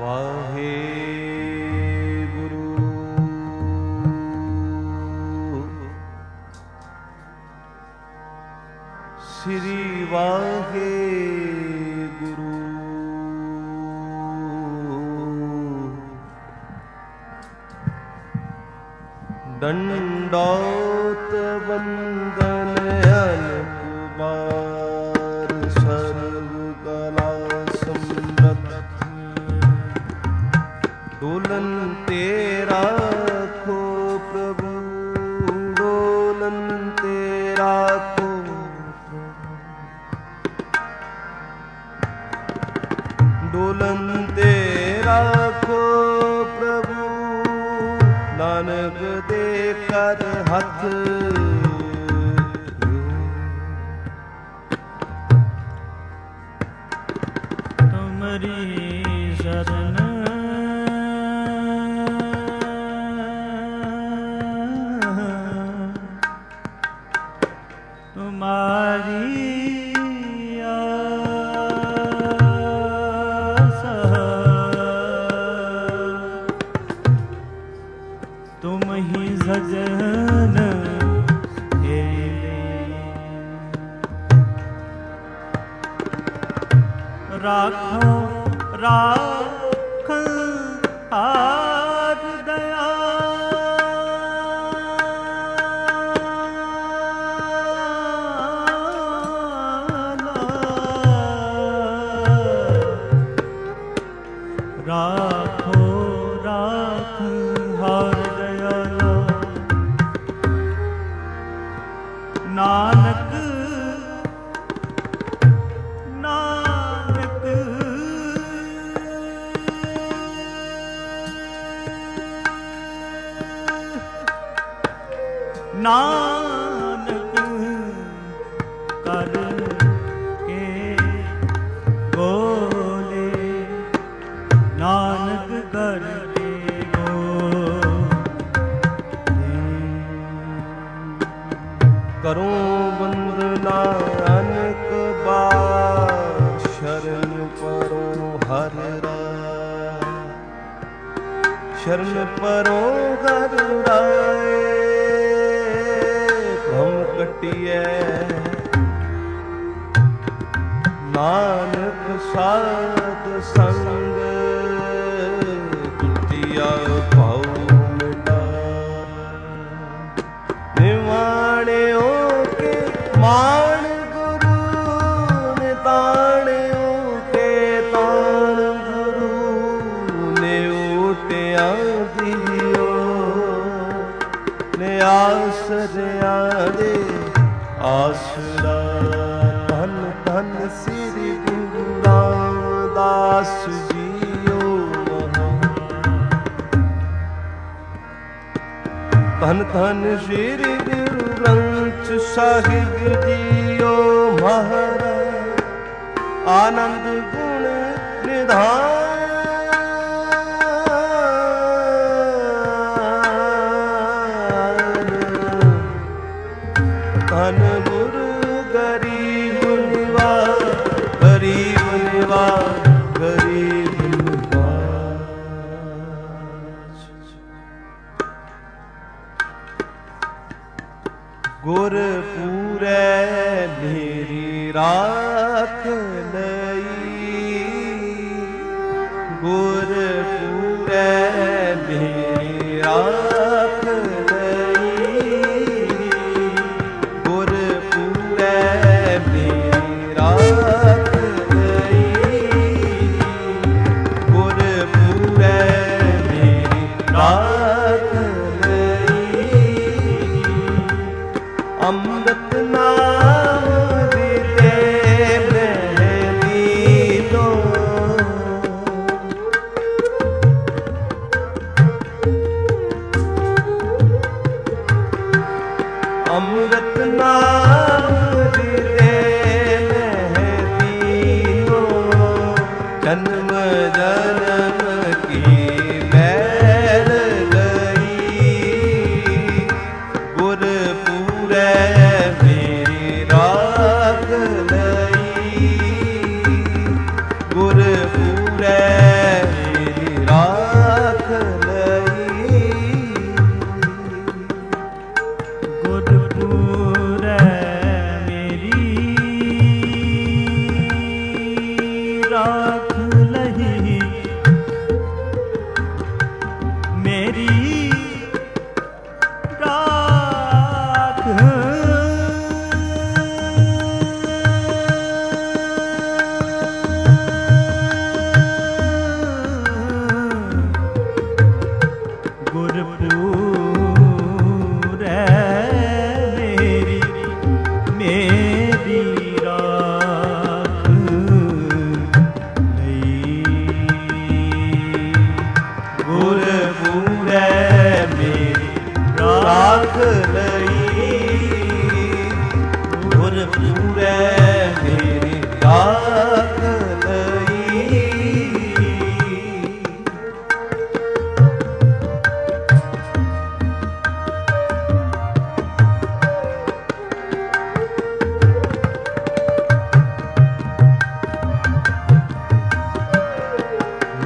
ਸ੍ਰੀ ਵਾਹਿਗੁਰੂ। ਦੰਡੌਤ ਬੰਦਨ ਅਨਕ ਬਾਰ ਸਰਬ ਕਲਾ ਸਮਰੱਥ ਡੋਲਨ ਤੇ ਰਾਖੋ ਪ੍ਰਭੂ ਡੋਲਨ ਤੇ ਰਾਖੋ ਡੋਲਨ ਤੇ ਰਾਖੋ ਪ੍ਰਭੂ ਨਾਨਕ ਦੇ ਕਰ ਹੱਥ ਤੁਮਰੀ ਸ਼ਰਨ ਤੁਮਾਰੀ ਸਜਨ ਰਾਖੋ ਰਾਖੰ ਆਦ ਦਇਆ ਰਾਖੋ ਰਾਖੰ ਹਰ ਨਾਨਕ ਨਾਨਕ ਨਾਨਕ ਕਰ ਕੇ ਬੋਲੇ ਨਾਨਕ ਕਰ ਕੇ ਬੋਲੇ ਕਰੋ ਬੰਦਨਾ ਅਨਕ ਬਾਰ ਸ਼ਰਨ ਪਰੋ ਹਰ ਰਾਏ ਸ਼ਰਨ ਪਰੋ ਹਰ ਰਾਏ ਭ੍ਰਮ ਕਟਿਐ ਨਾਨਕ ਸਾਧ ਸੰਗ ਦੁਤੀਆ ਭਾਉ ਮਾਣ ਗੁਰੂ ਨਿਤਾਣਿਓ ਕੇ ਤਾਣ ਗੁਰੂ ਨੇ ਓਟਿਆ ਦਿਓ ਨੇ ਆਸਰਿਆਂ ਦੇ ਆਸਰਾ ਧੰਨ ਧੰਨ ਸ੍ਰੀ ਗੁਰੂ ਰਾਮਦਾਸ ਜੀਓ ਧੰਨ ਧੰਨ ਸ੍ਰੀ ਗੁਰੂ ਗ੍ਰੰਥ ਸਾਹਿਬ ਜੀਓ ਮਹਾਰਾਜ ਆਨੰਦ ਗੁਣ ਨਿਧਾਨ ਧੰਨ ਗੁਰੂ ਗਰੀਬ ਨਿਵਾਜ ਗਰੀਬ ਨਿਵਾਜ ਗਰੀਬ ਨਿਵਾਜ ਗੁਰ ਪੂਰੈ ਮੇਰੀ ਰਾਖ ਲਈ ਗੁਰ ਪੂਰੈ ਮੇਰੀ ਰਾਖ ਲਈ ਗੁਰ ਪੂਰੈ ਮੇਰੀ ਰਾਖ ਲਈ ਗੁਰ ਪੂਰੈ ਮੇਰੀ ਰਾਖ ਅੰਮ੍ਰਿਤ ਨਾਮ ਦਿੱਤੇ ਮਹਿਲੀ ਤੋਂ ਅੰਮ੍ਰਿਤ ਨਾਮ ਦਿੱਤੇ ਮਹਿਲੀ ਤੋਂ ਜਨਮ ਜਨਮ ਕੀ ਮੈਲ ਗਈ ਗੁਰ ਮੇਰੀ ਰਾਖ ਲਈ ਗੁਰ ਪੂਰੈ ਮੇਰੀ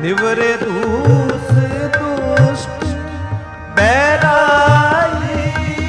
ਨਿਵਰੇ ਦੂਸ ਦੁਸ਼ਟ ਬੈਰਾਈ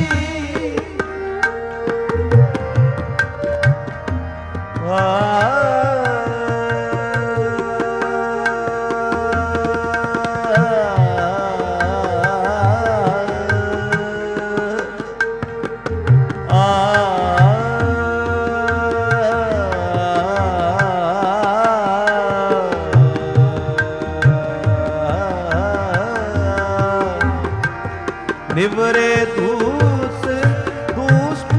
ਨਿਵਰੇ ਦੂਸ ਦੁਸ਼ਟ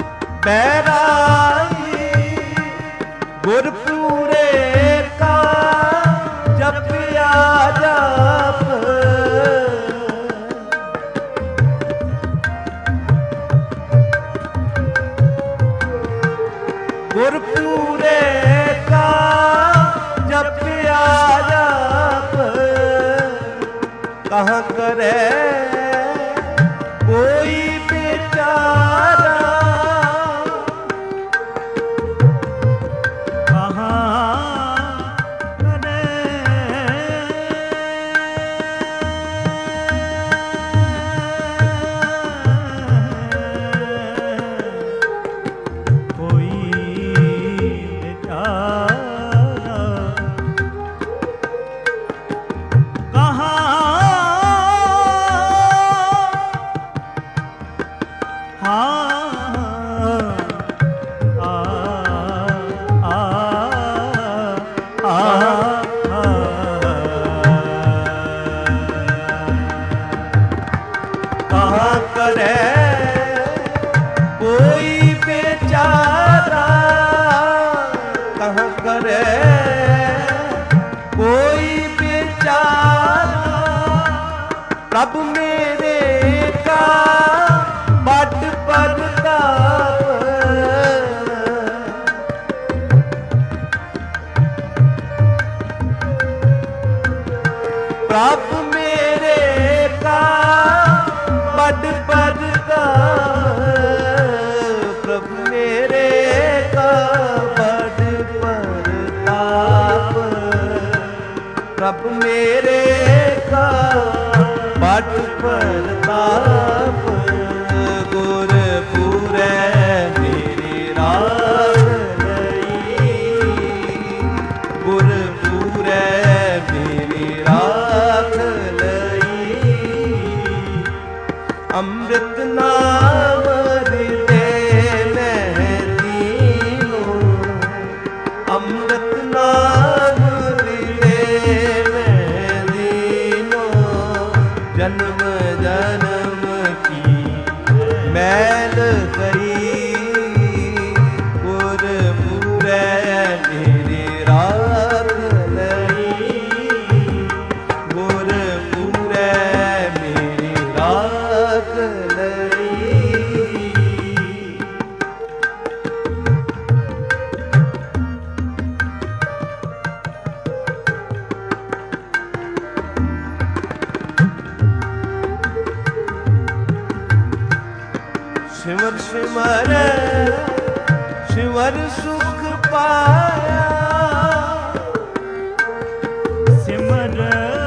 ਬੈਰਾਈ ਗੁਰਪੂਰੇ ਕਾ ਜਪਿਆ ਜਪ ਗੁਰਪੂਰੇ ਕਾ ਜਪਿਆ ਜਪ ਕਹਾਂ ਕਰੇ ਕੋਈ ਵਿਚਾਰਾ ਕਹਾਂ ਕਰੇ ਕੋਈ ਵਿਚਾਰਾ ਕਹਾਂ ਕਰੇ ਕੋਈ ਵਿਚਾਰਾ ਕਹਾਂ ਕਰੇ ਕੋਈ ਵਿਚਾਰਾ ਪ੍ਰਭ ਮੇਰੇ ਕਾ ਵੱਡ ਪ੍ਰਤਾਪ ਪ੍ਰਭ ਮੇਰੇ ਕਾ ਵੱਡ ਪ੍ਰਤਾਪ ਪ੍ਰਭ ਮੇਰੇ ਕਾ ਵੱਡ ਪ੍ਰਤਾਪ ਪ੍ਰਭ ਮੇਰੇ ਕਾ ਵੱਡ ਪ੍ਰਤਾਪ ਗੁਰਪੂਰੈ ਮੇਰੀ ਰਾਖ ਲਈ ਗੁਰਪੂਰੈ ਮੇਰੀ ਰਾਖ ਲਈ ਅੰਮ੍ਰਿਤ ਨਾਮ ਹਿਰਦੇ ਮੈਂ ਦੀਨੋ ਅੰਮ੍ਰਿਤ ਨਾਮ ਹਿਰਦੇ ਮੈਂ ਦੀਨੋ ਜਨਮ ਜਨਮ ਕੀ ਮੈਲ ਗਈ ਗੁਰਪੂਰੈ ਮੇਰੀ ਰਾਖ ਲਈ ਗੁਰਪੂਰੈ ਮੇਰੀ ਰਾਖ ਲਈ ਸਿਮਰ ਸਿਮਰ ਸਿਮਰ ਸੁਖ ਪਾਇਆ ਸਿਮਰ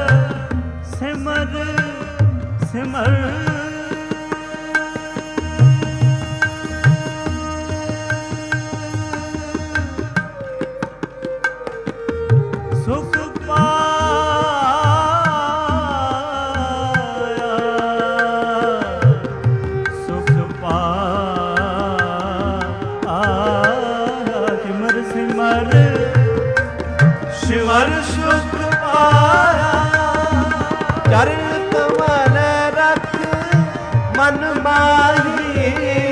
ਸਿਮਰ ਸਿਮਰ ਸੁਖ ਸਿਮਰ ਸੁਖ ਪਾਇਆ ਚਰਨ ਕਮਲ ਰਖ ਮਨ ਮਾਹੀ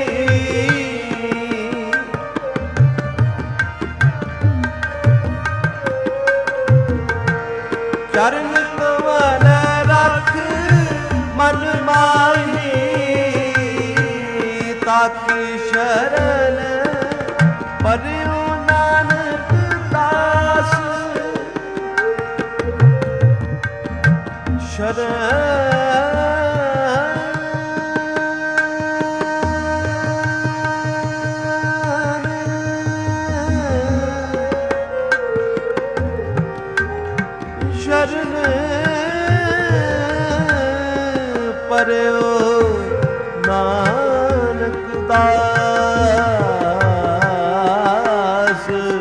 ਚਰਨ ਕਮਲ ਰਖ ਮਨ ਮਾਹੀ ਤਾਕੀ ਸ਼ਰਨ ਪਰਿਉ ਨਾਨਕ ਦਾਸ ਸ਼ਰਨ ਪਰਿਓ ਨਾਨਕ ਦਾਸ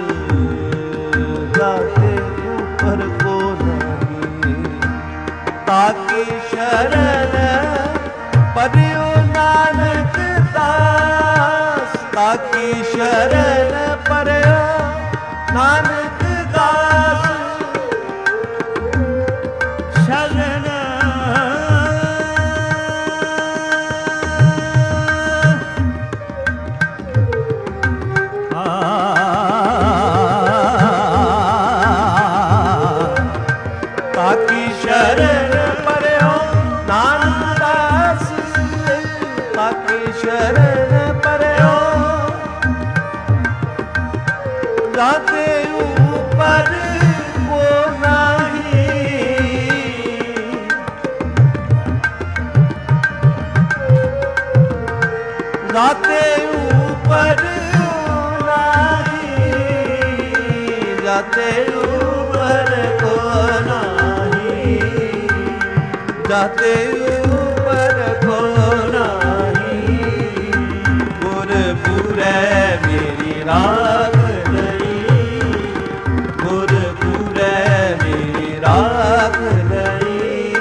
ਜਾਤੇ ਉਪਰ ਕੋ ਨਹੀਂ ਤਾਕੀ ਸ਼ਰਨ ਪਰਿਓ ਨਾਨਕ ਦਾਸ ਤਾਕੀ ਸ਼ਰਨ ਪਰਿਓ ਨਾਨਕ ਦਾਸ ਸ਼ਰਨ ਤਾਕੀ ਸ਼ਰਨ ਪਰਿਓ ਨਾਨਕ ਦਾਸ ਤਾਕੀ ਸ਼ਰਨ ਪਰਿਓ ਜਾਤੇ ਉਪਰ ਕੋ ਨਹੀਂ ਜਾਤੇ ਉਪਰ ਨਹੀਂ ਜਾਤੇ ਉਪਰ ਕੋ ਨਹੀਂ ਜਾਤੇ ਉਪਰ ਕੋ ਨਹੀਂ ਗੁਰਪੁਰੈ ਮੇਰੀ ਰਾਖ ਲਈ ਗੁਰਪੁਰੈ ਮੇਰੀ ਰਾਖ ਲਈ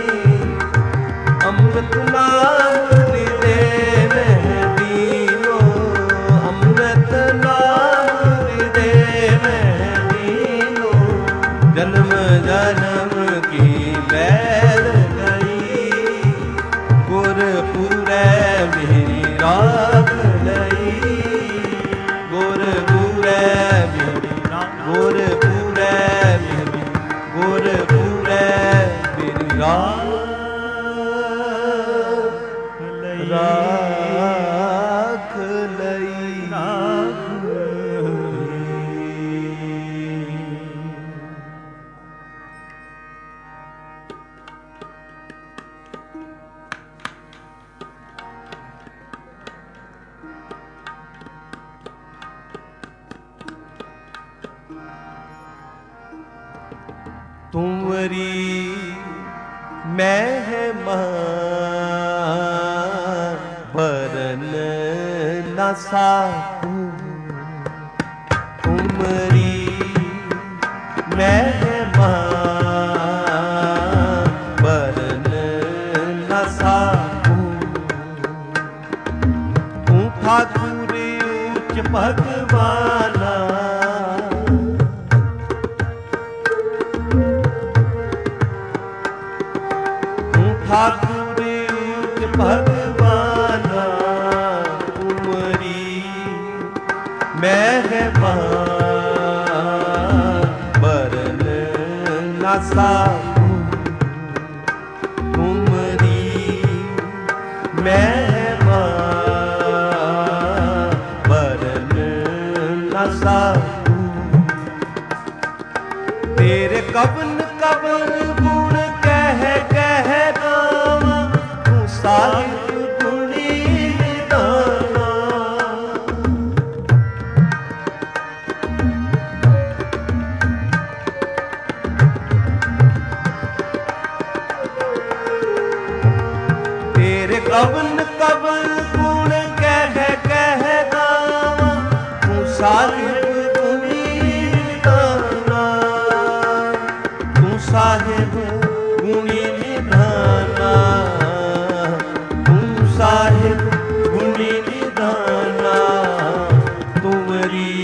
ਅੰਮ੍ਰਿਤ ਨਾਮ ਦੇ ਮਹਿਦੀਨੋ ਅੰਮ੍ਰਿਤ ਨਾਮ ਦੇ ਮਹਿਦੀਨੋ ਜਨਮ ਜਨਮ ਕੀ ਬੈਲ ਗਈ ਗੁਰਪੁਰੈ ਮੇਰੀ ਰਾਖ ਲਈ ਗੁਰਪੁਰੈ ਮੇਰੀ ਗੁਰਪੁਰੈ ਮੇਰੀ ਗੁਰਪੁਰੈ ਮੇਰੀ ਰਾਖ ਲਈ ਤੁਮਰੀ ਮਹਿਮਾਨ ਭਰਨ ਨ ਸਾਕੂ ਤੁਮਰੀ ਮਹਿਮਾਨ ਭਰਨ ਨ ਸਾਕੂ ਤੂੰ ਠਾਕੁਰ ਉੱਚ ਭਗਵਾਨਾ ਠਾਕੁਰ ਉੱਚ ਭਗਵਾਨਾ ਤੁਮਰੀ ਮਹਿਮਾਨ ਭਰਨ ਨ ਸਾਕੂ ਤੁਮਰੀ ਮਹਿਮਾਨ ਭਰਨ ਨ ਸਾਕੂ ਤੇਰੇ ਕਵਨ ਕਵਨ ਗੁਣ ਕਹਿ ਕਹਿ ਗਾਵਾਂ ਤੂੰ ਸਾਹਿਬ ਗੁਣੀ ਨਿਧਾਨਾ ਤੇਰੇ ਕਵਨ ਕਵਨ ਗੁਣ ਕਹਿ ਕਹਿ ਗਾਵਾਂ ਤੂੰ ਸਾਹਿਬ ਗੁਣੀ ਨਿਧਾਨਾ ਤੂੰ ਸਾਹਿਬ ਗੁਣੀ ਨਿਧਾਨਾ ਤੂੰ ਸਾਹਿਬ ਗੁਣੀ ਨਿਧਾਨਾ ਤੁਮਰੀ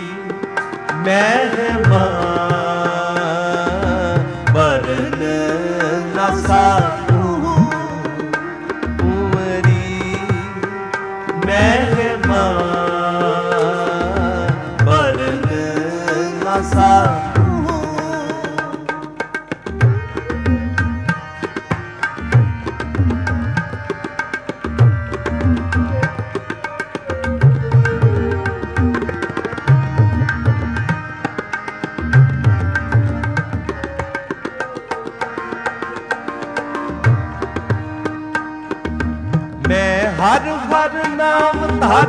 ਮਹਿਮਾਨ ਭਰਨ ਨ ਸਾਕੂ ਤੁਮਰੀ ਮਹਿਮਾਨ ਭਰਨ ਨ ਸਾਕੂ ਹਰ ਹਰ ਨਾਮ ਧਰ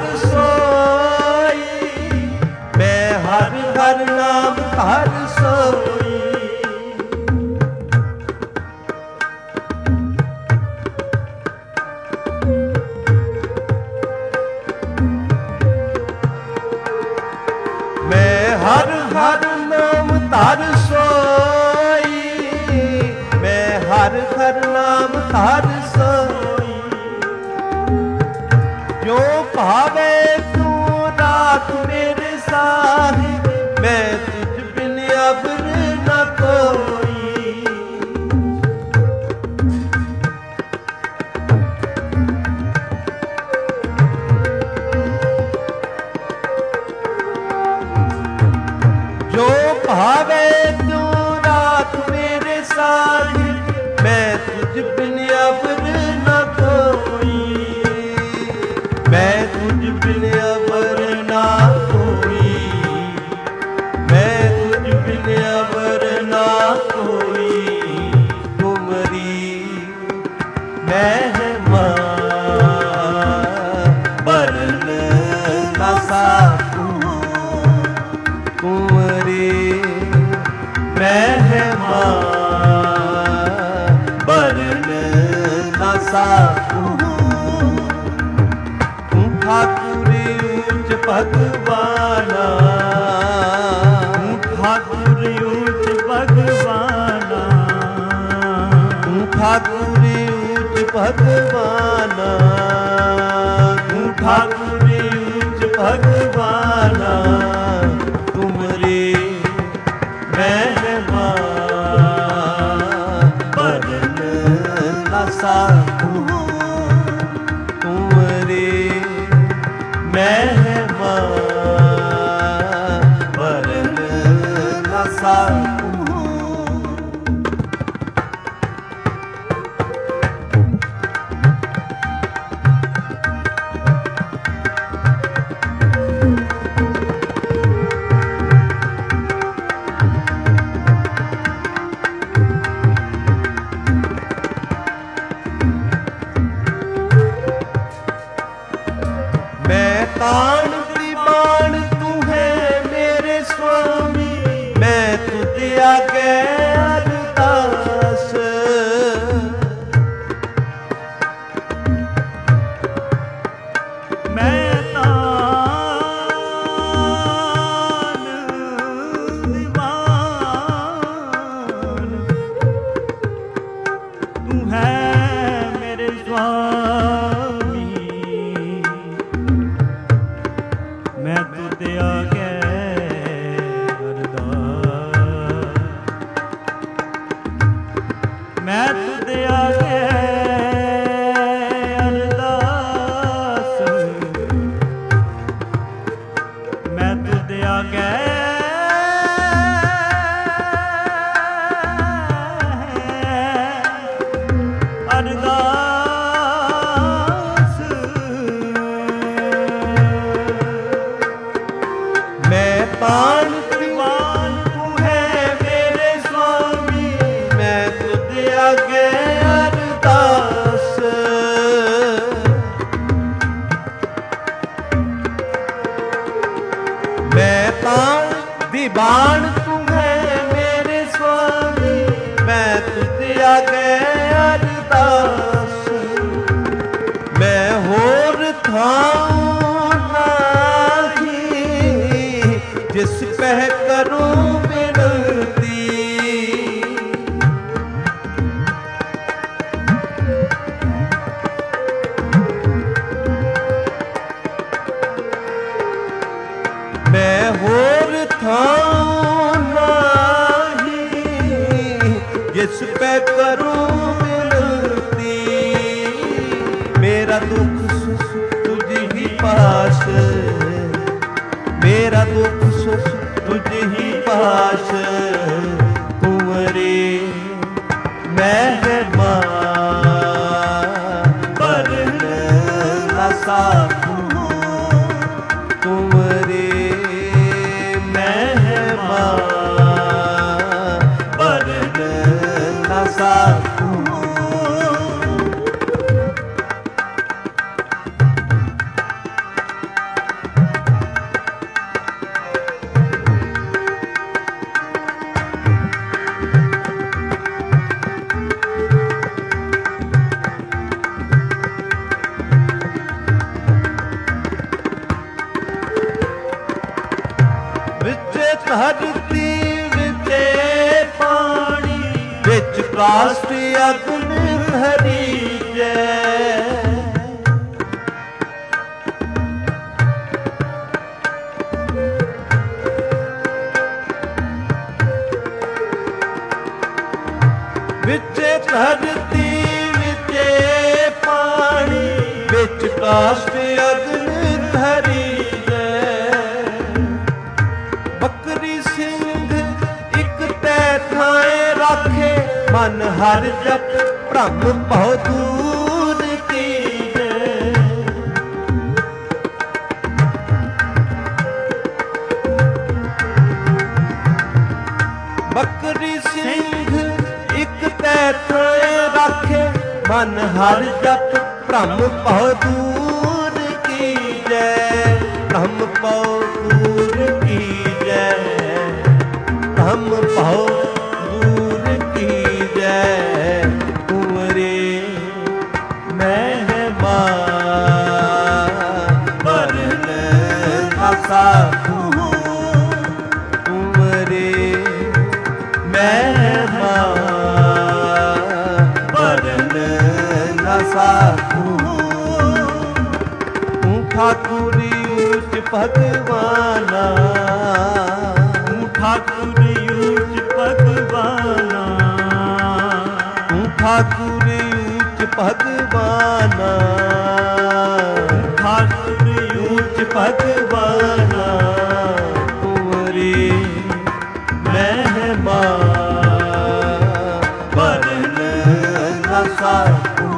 ਸੋਈ ਮੈਂ ਹਰ ਹਰ ਨਾਮ ਧਰ ਸੋਈ अवर न कोई। जो भावे तू रात मेरे साथ, मैं तुझ बिन अवर न कोई। मैं तुझ बिन अवर न कोई। मैं तुझ बिन अवर न कोई। तुमरी महिमा बरन न सकूं। तुमरी महिमा बरन न सकूं। तू ठाकुर ऊंच भगवाना। तू ठाकुर ऊंच भगवाना। तू ठाकुर ऊंच भगवाना। तू ठाकुर ऊंच भगवाना। तुमरी महिमा बरन न सकूं। तुमरी महिमा बरन न सकूं। मैं तान दीवान तू है मेरे स्वामी। मैं तुझे आगे अरदास। मैं तान दीवान, तू है मेरे स्वामी। मैं तुझे आगे अरदास। मैं तुझे आगे अरदास। मैं तुझे आगे अरदास। मैं तान दीवान तू है मेरे स्वामी। मैं तुझे आगे अरदास। मैं तान दीवान तू है मेरे स्वामी। मैं तुझे आगे अरदास। मैं होर थाऊं नाही, जिस पह करूं विनती। मैं होर थाऊं नाही, जिस पे करूं विनती। मेरा दुख सुख तुझ ही पास। मेरा दुख सुख तुझ ही पास। तुमरी महिमा बरन न सकूं। तुमरी महिमा बरन न सकूं। धरती विचे पानी, विच काष्ठ अग्नि धरी जय। ਵਿਚੇ ਧਰਤੀ ਵਿਚੇ ਪਾਣੀ, ਵਿੱਚ ਕਾਸ਼ਟ ਅਗਨ ਧਰੀ ਜੈ। ਬੱਕਰੀ ਸਿੰਘ ਇੱਕ ਤੈ ਥਾਏ ਰਾਖੇ, ਮਨ ਹਰ ਜਪ ਭ੍ਰਮ ਭਉ ਦੂਰ ਕੀਜੈ। ਬੱਕਰੀ ਸਿੰਘ ਇੱਕ ਤੈ ਥਾਏ ਰਾਖੇ, ਮਨ ਹਰ ਜਪ ਭ੍ਰਮ ਭਉ ਦੂਰ ਕੀਜੈ। ਭ੍ਰਮ ਭਉ ਦੂਰ ਕੀਜੈ, ਭ੍ਰਮ ਭਉ ਦੂਰ ਕੀਜੈ। ਤੁਮਰੇ ਮਹਿਮਾ ਵਰਨ ਨਾ ਸਾਖੂ, ਤੁਮਰੇ ਮਹਿਮਾ ਵਰਨ ਨਾ ਸਾਖੂ। ਤੂੰ ਠਾਕੁਰੀ ਉੱਚ ਭਗਵਾਨਾ, ਤੂੰ ਠਾਕੁਰ ਉੱਚ ਭਗਵਾਨਾ, ਤੂੰ ਠਾਕੁਰੀ ਉੱਚ ਭਗਵਾਨਾ, ਠਾਕੁਰ ਉੱਚ ਭਗਵਾਨਾ। ਤੁਮਰੀ ਮਹਿਮਾ ਵਰਨ ਨਾ ਸਾਖੂ,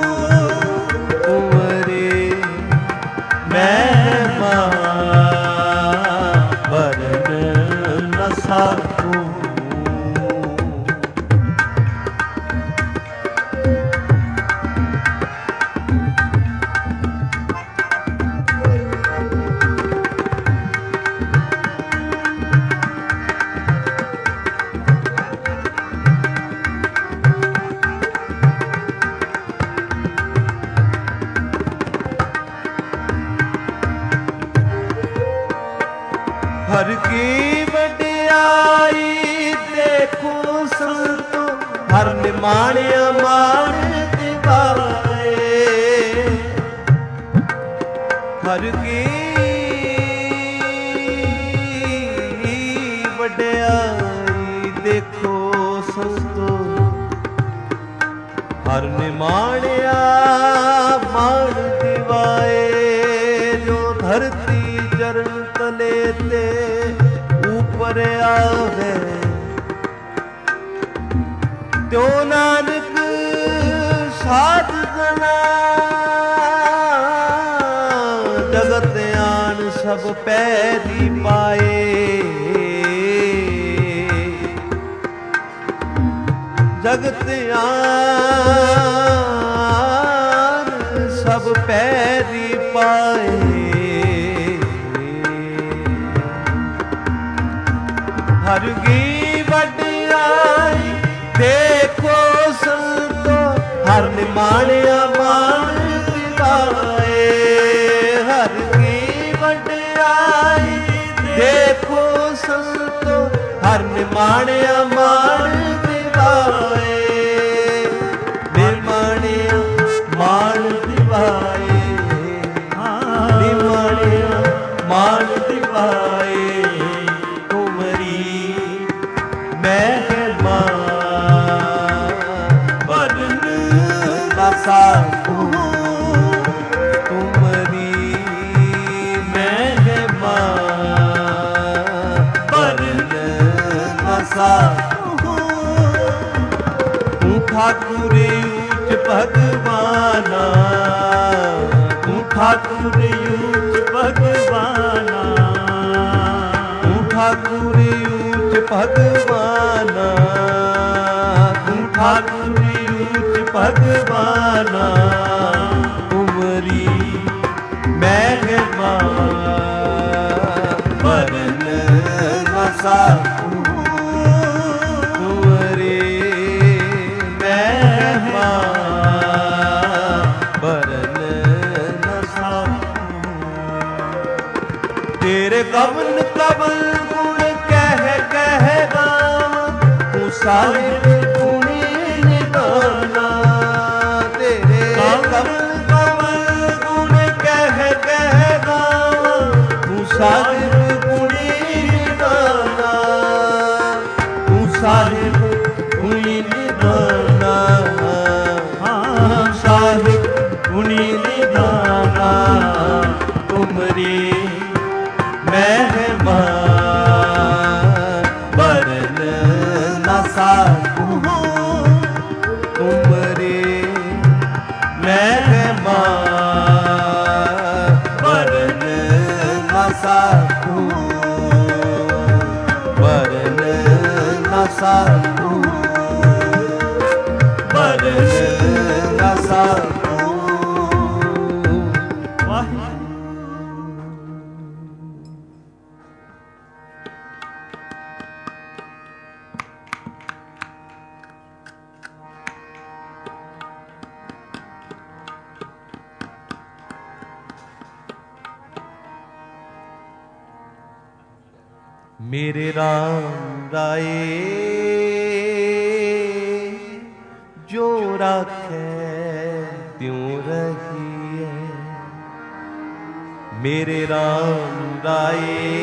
ਤੁਮਰੀ ਮਹਿਮਾ ਵਰਨ ਨਾ ਸਾਖੂ। ਹਰ ਕੀ ਵਡਿਆਈ ਦੇਖੋ ਸੰਤੋ, ਹਰ ਨਿਮਾਣਿਆ ਮਾਣ ਦਿਵਾਏ। ਹਰ ਕੀ ਵਡਿਆਈ ਦੇਖੋ ਸੰਤੋ, ਹਰ ਨਿਮਾਣਿਆ ਮਾਣ ਦਿਵਾਏ। ਜੋ ਧਰਤੀ ਚਰਨ ਤਲੇ ਤੇ ਉਪਰ ਆਵੇ, ਤਿਉ ਨਾਨਕ ਸਾਧ ਜਨਾ ਜਗਤ ਆਣ ਸਭ ਪੈਰੀ ਪਾਏ। ਜਗਤ ਆਣ ਸਭ ਪੈਰੀ ਪਾਏ। ਹਰ ਕੀ ਵਡਿਆਈ ਦੇਖੋ ਸੰਤੋ, ਹਰ ਨਿਮਾਣਿਆ ਮਾਣ ਦਿਵਾਏ। ਹਰ ਕੀ ਵਡਿਆਈ ਦੇਖੋ ਸੰਤੋ, ਹਰ ਨਿਮਾਣਿਆ ਮਾਣ ਦਿਵਾਏ। ਨਿਮਾਣਿਆ ਮਾਣ ਦਿਵਾਏ, ਨਿਮਾਣਿਆ ਮਾਣ ਦਿਵਾਏ। ਮਹਿਮਾ ਵਰਨ ਨਾ ਸਾਖੂ, ਤੁਮਰੀ ਮਹਿਮਾ ਵਰਨ ਨਾ ਸਾਖੂ। ਤੂੰ ਠਾਕੁਰੀ ਉੱਚ ਭਗਵਾਨਾ, ਤੂੰ ਠਾਕੁਰੀ ਉੱਚ ਭਗਵਾਨਾ, ਤੂੰ ਠਾਕੁਰੀ ਭਗਵਾਨਾ, ਤੂੰ ਠਾਕੁਰੀ ਉੱਚ ਭਗਵਾਨਾ। ਤੁਮਰੀ ਮਹਿਮਾ ਵਰਨ ਨਾ ਸਾਖੂ, ਤੁਮਰੀ ਮਹਿਮਾ ਵਰਨ ਨਾ ਸਾਖੂ। ਤੇਰੇ ਕਵਨ ਕਵਨ ਗੁਣ ਕਹਿ ਕਹਿ ਗਾਵਾਂ, ਤੂੰ ਸਾਹਿਬ ਗੁਣੀ ਨਿਧਾਨਾ। ਤੇਰੇ ਕਵਨ ਕਵਨ ਗੁਣ ਕਹਿ ਕਹਿ ਗਾਵਾਂ, ਤੂੰ ਸਾਹਿਬ ਗੁਣੀ ਨਿਧਾਨਾ। ਤੂੰ ਸਾਹਿਬ ਗੁਣੀ ਨਿਧਾਨਾ। ਸਾਕੂ ਵਰਨ ਨਾ ਸਾਕੂ। ਵਾਹਿਗੁਰੂ। मेरे राम राये जो राखे त्यों रहिए। मेरे राम राये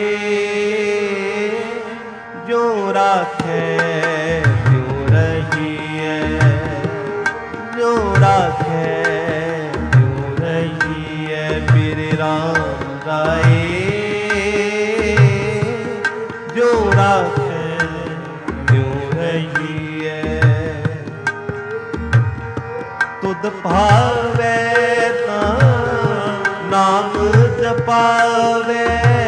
जो राखे त्यों रहिए। जो राखे त्यों रहिए। मेरे राम राये जो राखे त्यों रहिए। तुद भावे तां नाम जपावे।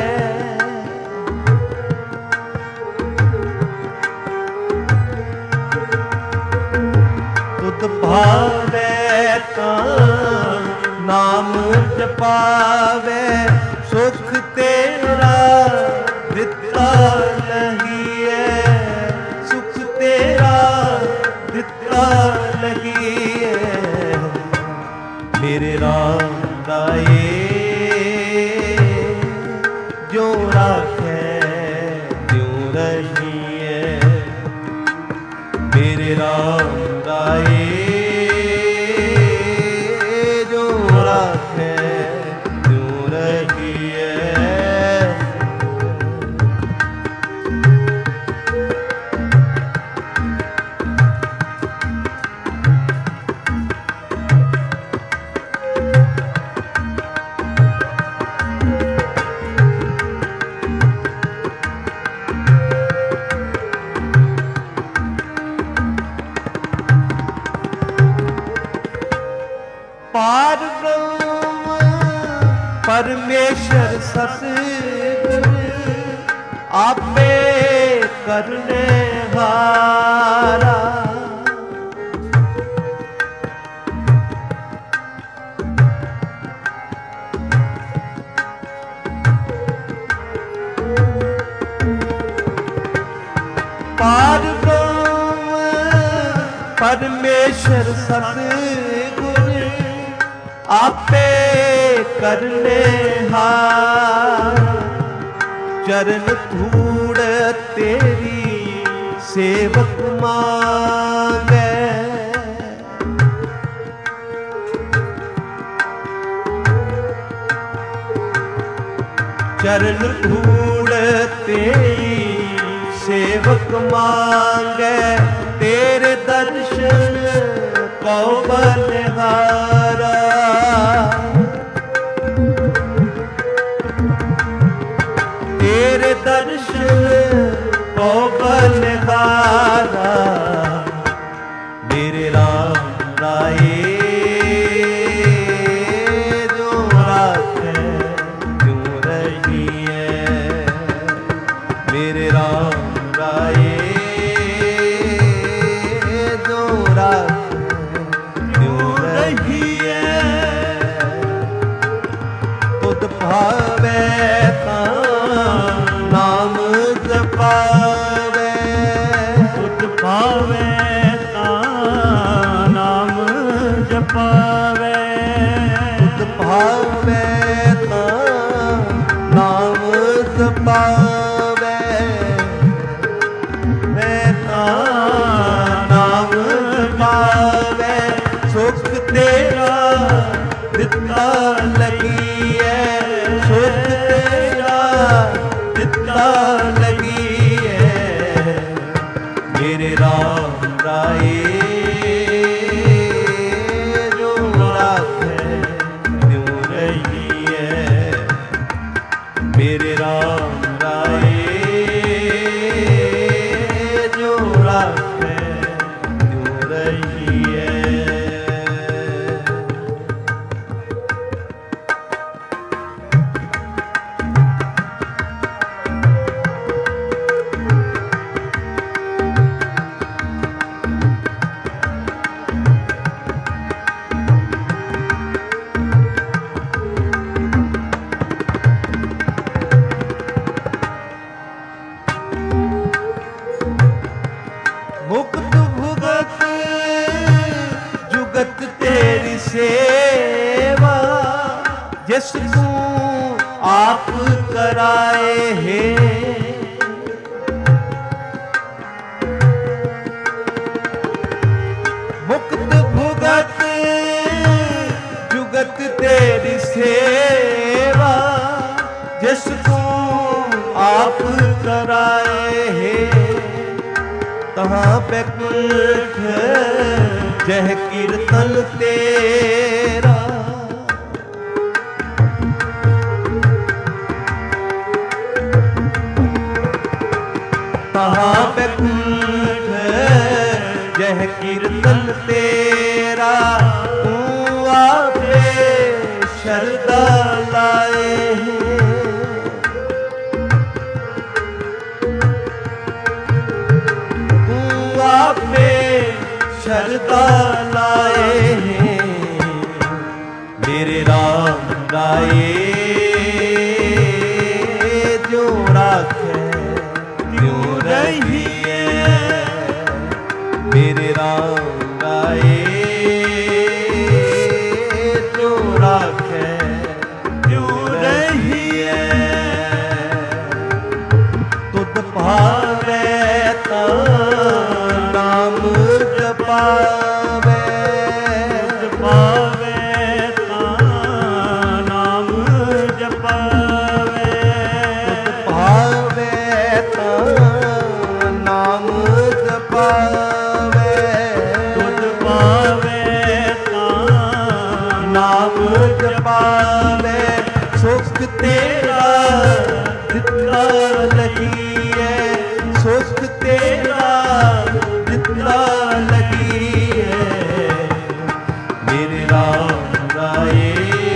तुद भावे तां नाम जपावे। सुख तेरा दिता लहिए। सुख तेरा दिता लहिए। मेरे राम राये जो राखे त्यों रहिए। मेरे राम राये जो राखे त्यों रहिए। पार ब्रह्म परमेश्वर सतगुर आपे करने हारा। पार ब्रह्म परमेश्वर सतगुर आपे करने हार। चरण धूड़ तेरी सेवक मांगे। चरण धूड़ तेरी सेवक मांगे। तेरे दर्शन को बलिहारा। तेरे दर्शन को बलिहारा। मेरे राम राये जो राखे त्यों रहिए। मेरे राम राये जो राखे त्यों रहिए। तुद भावे नाम जपावे। तुद भावे तां नाम जपावे। तुद भावे तां नाम जपावे। मैं तां नाम जपावे। सुख तेरा दिता लगिए। सुख तेरा दिता लगिए। मेरे राम राये जो राखे त्यों रहिए। मेरे राम राये जो राखे त्यों रहिए। मुक्त भुगत जुगत तेरी सेवा, जिस तू आप कराए है। मुक्त भुगत जुगत तेरी सेवा, जिस तू आप कराए है। तहाँ बैकुंठ जह कीर्तन तेरा, तहाँ बैकुंठ जह कीर्तन तेरा। तू आपे शरदा लाए हैं, आपने शरदा लाए हैं। मेरे राम राये जो राखे त्यों रहिए, मेरे राम राये जो राखे त्यों रहिए। तुद भावे नाम जपावे, जपावे नाम जपावे, भावे नाम जपावे, तुझ पावे नाम जपावे। सुख तेरा जितना लगी है, सुख तेरा जितना लगी है। मेरे राम राये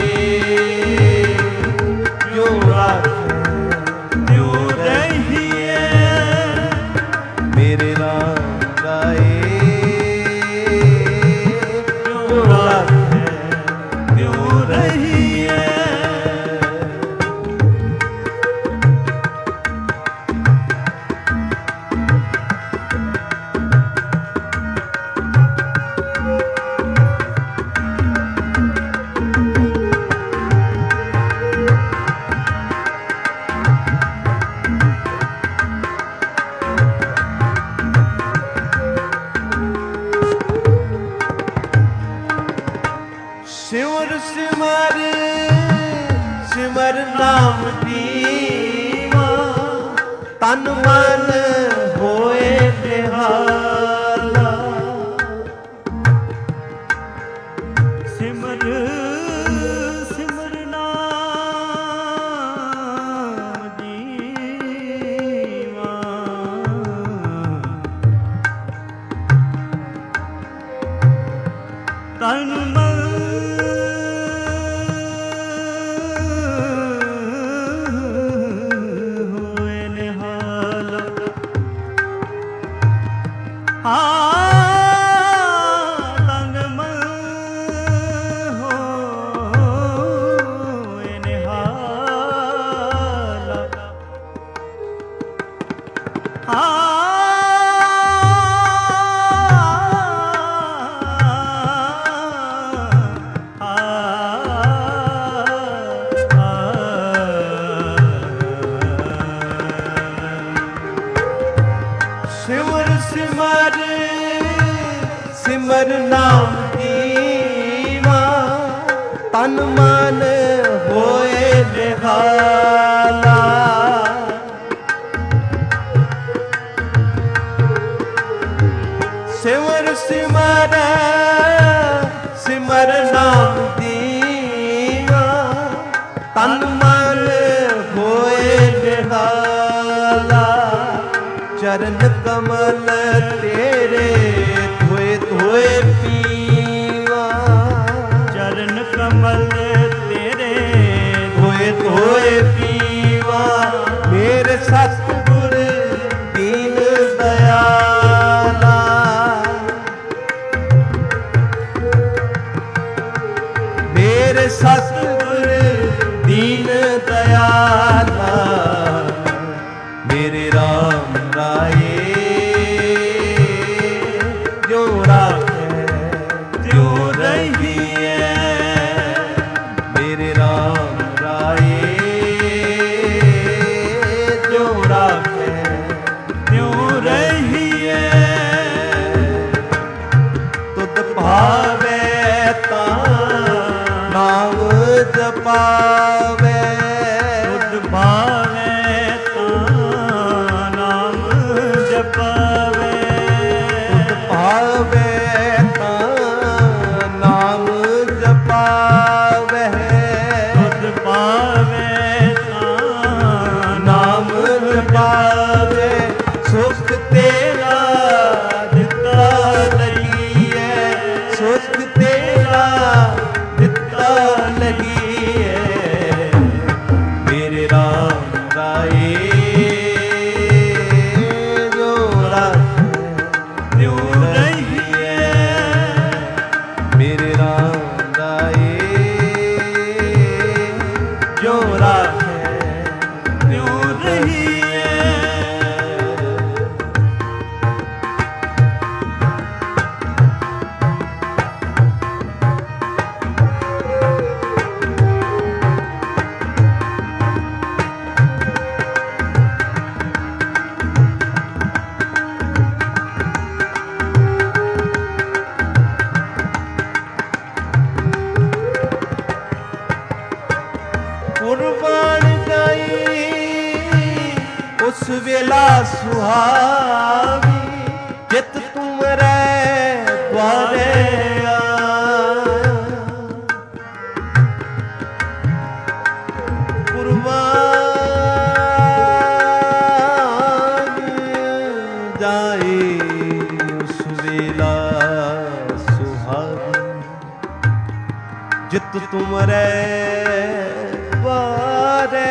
जो राखे त्यों रहिए, मेरे राम राये जो राखे त्यों रहिए। सिमर सिमर सिमर नाम दीवा, तन मन होए बेहाला। सिमर सिमर नाम जीवा, तन मन सिमर नाम दीवा, तन मन होए बेहाला। सिमर सिमर सिमर नाम दीवा, तन मन होए बेहाला। चरण कमल तेरे धोए धोए पीवा, चरण कमल तेरे धोए धोए पीवा। मेरे सतगुर दीन दयाला, मेरे सतगुर दीन दयाला। मेरे राम राये ਵੇਲਾ ਸੁਹਾਵੀ ਜਿਤ ਤੁਮਰੇ ਦੁਆਰੇ ਜਿਤ ਤੁਮਰੇ ਦੁਆਰੇ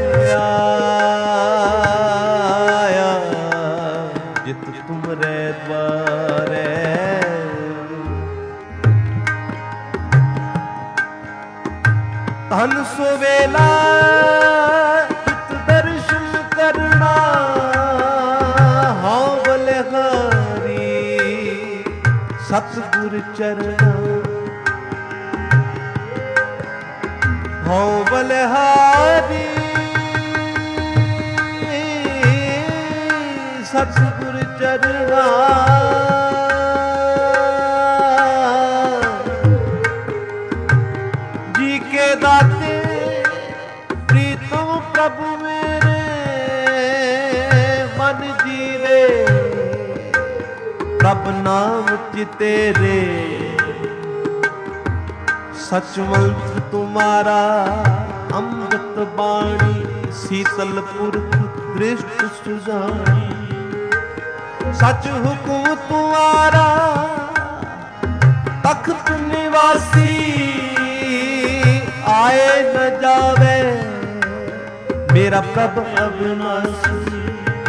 ਆਇਆ ਜਿਤ ਤੁਮਰੇ ਦੁਆਰੇ ਧਨ ਸੋ ਵੇਲਾ ਜਿਤ ਦਰਸ਼ਨ ਕਰਨਾ ਹਉ ਬਲਿਹਾਰੀ ਸਤਿਗੁਰ ਚਰਣਾ ਹਉ ਬਲਿਹਾਰੀ ਸਤਿਗੁਰ ਚਰਣਾ ਜੀ ਕੇ ਦਾਤੇ ਪ੍ਰੀਤਮ ਪ੍ਰਭੂ ਮੇਰੇ ਮਨ ਜੀਵੇ ਪ੍ਰਭ ਨਾਮ ਚਿਤੇਰੇ सचवंत तुम्हारा अमृत बाणी शीतल पुरख दृष्ट सुजानी सच हुकुम तुम्हारा तख्त निवासी आए न जावे मेरा प्रभ अविनाशी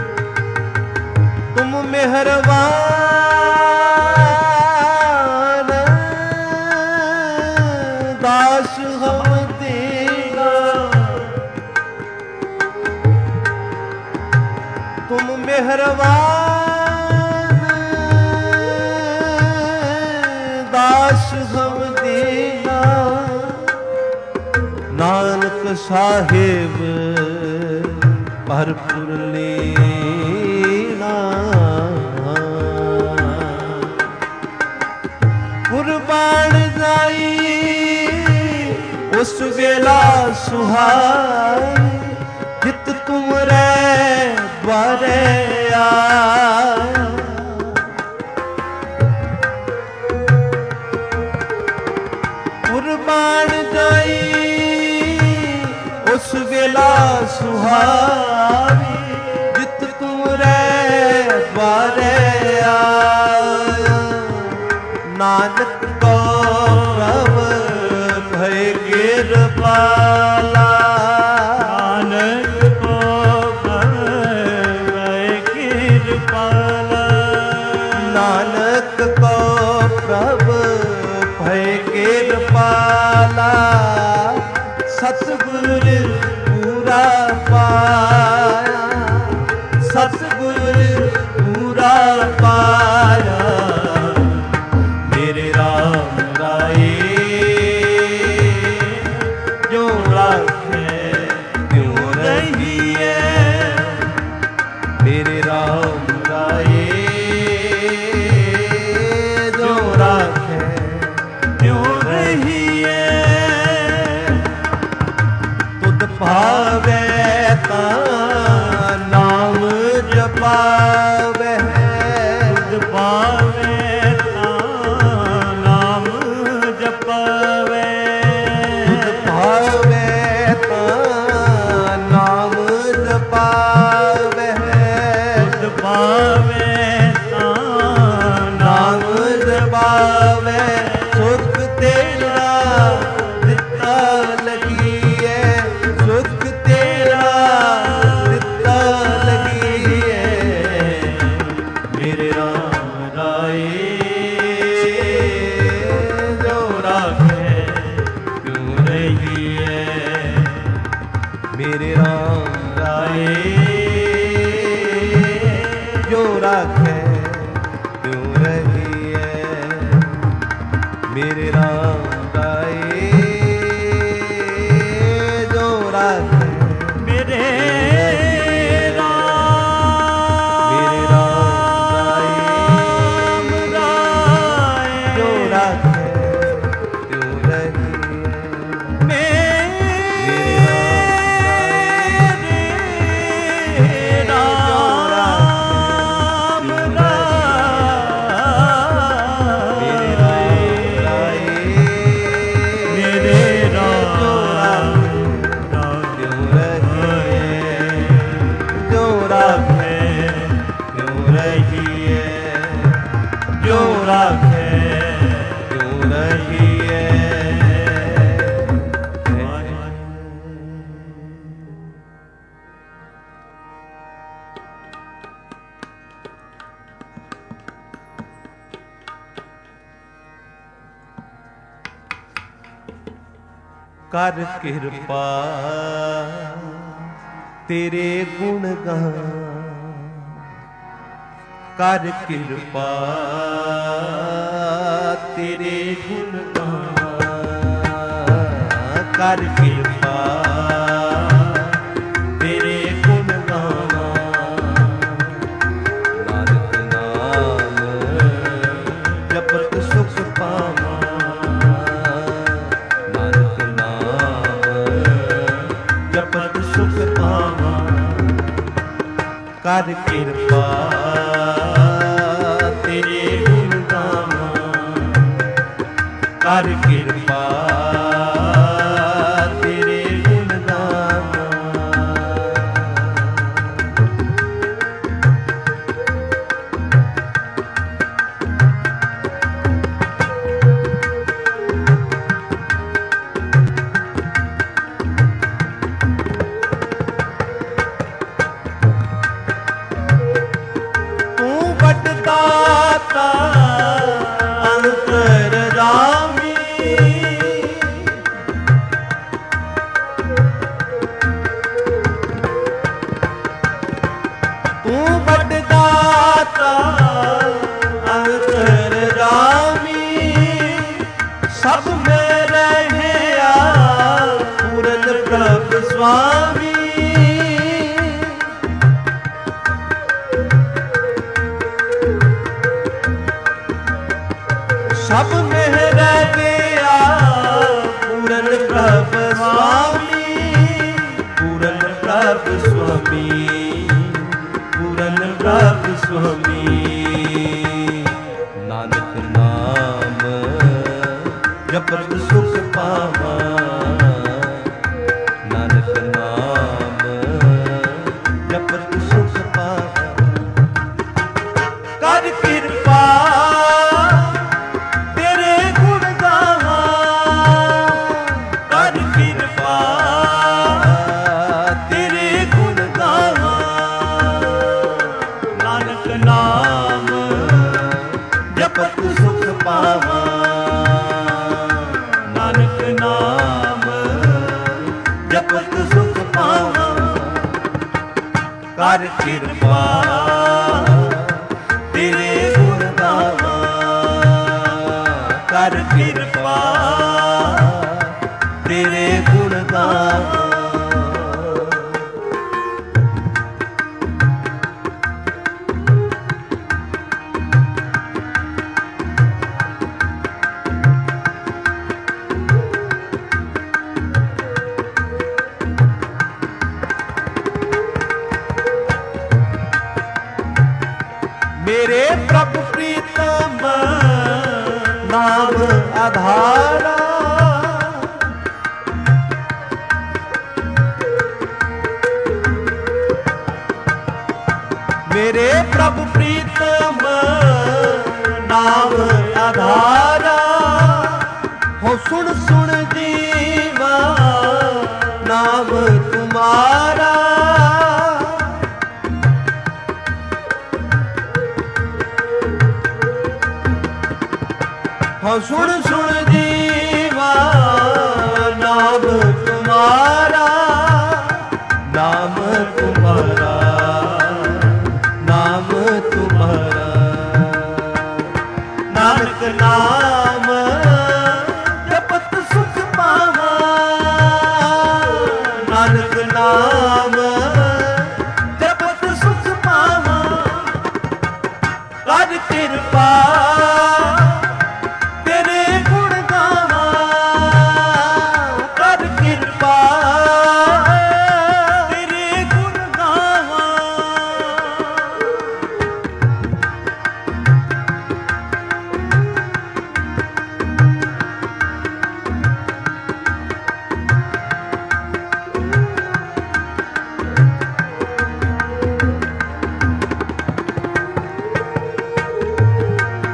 तुम मेहरबान दास हम तेरा तुम मेहरबान दास हम तेरा नानक साहिब भरपुर लेना कुर्बान जाई उस वेला सुहाई जित तुमरे द्वारे आया कुर्बान जाई उस वेला सुहाई जित तुमरे द्वारे आया नानक को प्रभ भय कृपाला नानक को भय कृपाला नानक को प्रभ भय कृपाला सतगुर पूरा पाया सतगुर पूरा पाया मेरे राम राय मेरे राम राये जो राखे क्यों रहिए तुद पावे ता नाम जपावे तुद पावे ता नाम जपावे तुद पावे ता नाम जपावे पावे ता नाम जपावे सुख तेरा दिता लगिए सुख तेरा दिता लगिए मेरे राम राय जो राखे क्यों रहिए मेरे राम राय जो राखे क्यों रहिए मेरे राम राय जो राखे मेरे मेरे राम राय राखे क्यों रहिए। कर कृपा तेरे गुण गान, कर कृपा तेरे गुण गान, कर कृपा तेरे गुण गान। नानक नाम जपत सुख पावा, नानक नाम जपत सुख पावा। कर कृपा तेरे गुण गावा, कर कृपा तेरे गुण गावा। अंतरजामी तू बड़ दाता अंतरजामी, सब में रहया पूरन प्रभ स्वामी। सब में रहया पूरन प्रभ स्वामी, पूरन प्रभ स्वामी, पूरन प्रभ स्वामी। नानक नाम जपत सुख पावा, नानक नाम जपत सुख पावा। कर कृपा तेरे गुण गावा, कर कृपा तेरे गुण गावा। नानक नाम जपत सुख पावा, नानक नाम जपत सुख पावा। कर कृपा तेरे गुण गावा, कर कृपा तेरे गुण गावा। मेरे प्रभु प्रीतम नाम आधारा, मेरे प्रभु प्रीतम नाम आधारा। हो सुन सुन जीवा नाम तुम्हारा, हो सुन सुन जीवा नाम तुम्हारा, नाम तुम्हारा, नाम तुम्हारा। नानक नाम जपत सुख पावा, नानक नाम जपत सुख पावा। कर कृपा तेरे गुण गावा, कर कृपा तेरे गुण गावा।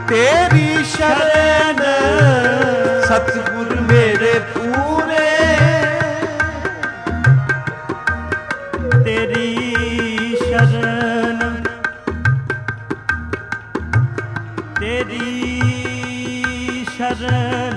ਤੇਰੀ ਸ਼ਰਨ ਸਤਿਗੁਰ ਮੇਰੇ ਪੂਰੇ, ਤੇਰੀ ਸ਼ਰਨ, ਤੇਰੀ ਸ਼ਰਨ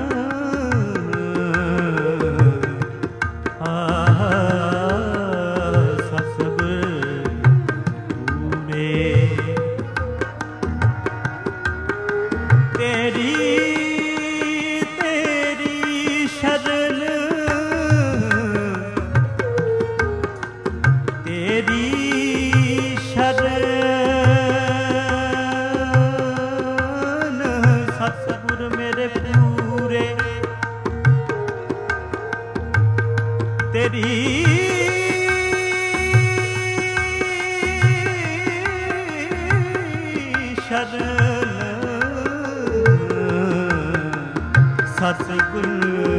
ਸਤਿਗੁਰ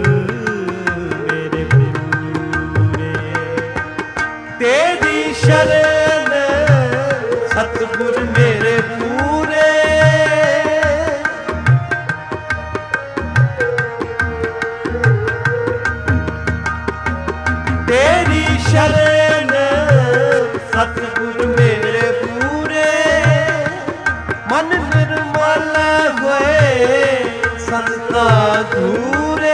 ਮੇਰੇ ਪੂਰੇ, ਤੇਰੀ ਸ਼ਰਨ ਸਤਿਗੁਰ ਮੇਰੇ ਪੂਰੇ, ਤੇਰੀ ਸ਼ਰਨ ਸਤਿਗੁਰ ਮੇਰੇ ਪੂਰੇ, ਮਨ ਨਿਰਮਲ ਹੋਏ ਸੰਤਾ ਧੂਰੇ,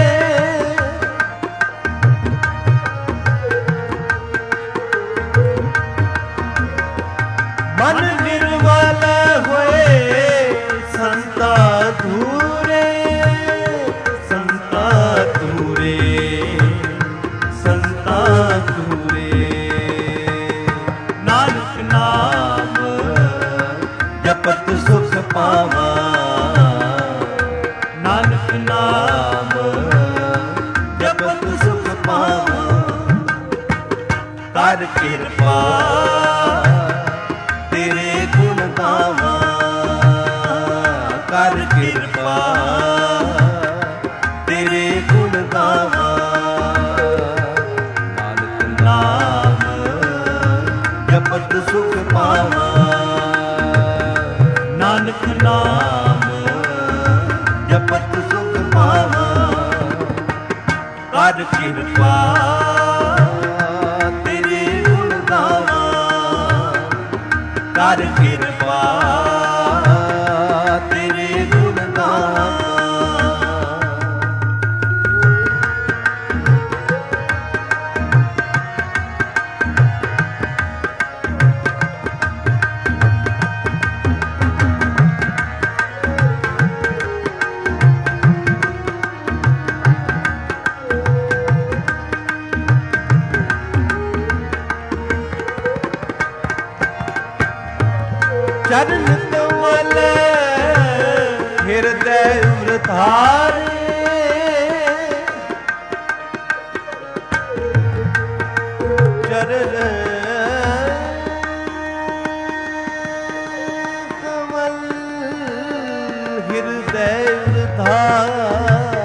ਮਨ ਨਿਰਮਲ ਹੋਏ ਸੰਤਾ ਧੂਰੇ, ਸੰਤਾ ਧੂਰੇ, ਸੰਤਾ ਧੂਰੇ। ਨਾਨਕ ਨਾਮ ਜਪਤ ਸੁਖ ਪਾਵਾਂ, ਨਾਨਕ ਨਾਮ ਜਪਤ ਸੁਖ ਪਾਵਾਂ, ਕਰ ਕਿਰਪਾ ਤੇਰੇ ਗੁਣ ਗਾਵਾਂ, ਕਰ ਕਿਰਪਾ ਤੇਰੇ ਗੁਣ ਗਾਵਾਂ, ਨਾਨਕ ਨਾਮ ਜਪਤ ਸੁਖ ਪਾਵਾਂ, ਨਾਨਕ ਨਾਮ ਜਪਤ ਸੁਖ ਪਾਵਾਂ, ਕਰ ਕਿਰਪਾ ਤੇਰੇ ਗੁਣ ਗਾਵਾਂ, ਕਰ ਕਿਰਪਾ ਤੇਰੇ ਗੁਣ ਗਾਵਾਂ। ਚਰਨ ਕਮਲ ਹਿਰਦੈ ਉਰਧਾਰੇ, ਚਰਨ ਕਮਲ ਹਿਰਦੈ ਉਰਧਾਰੇ,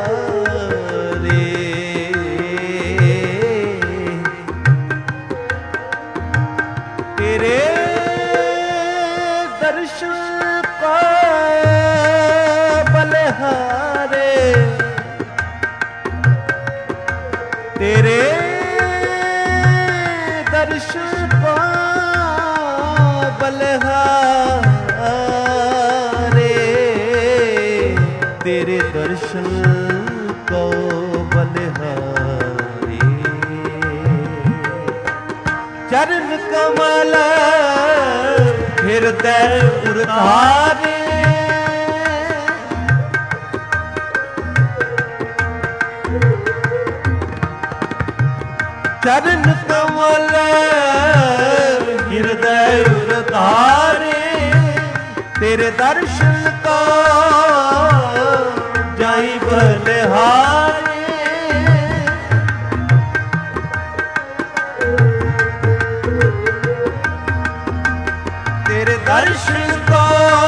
ਤੇਰੇ ਦਰਸ਼ਨ ਕੋ ਬਲਿਹਾਰੇ, ਤੇਰੇ ਦਰਸ਼ਨ ਕੋ ਬਲਿਹਾਰੇ, ਤੇਰੇ ਦਰਸ਼ਨ ਕੋ ਬਲਿਹਾਰੇ, ਚਰਨ ਕਮਲ ਹਿਰਦੈ ਉਰਧਾਰੇ, ਚਰਨ ਕਮਲ ਹਿਰਦੈ ਉਰਧਾਰੇ, ਤੇਰੇ ਦਰਸ਼ਨ ਕੋ ਜਾਈ ਬਲਿਹਾਰੇ, ਤੇਰੇ ਦਰਸ਼ਨ ਕੋ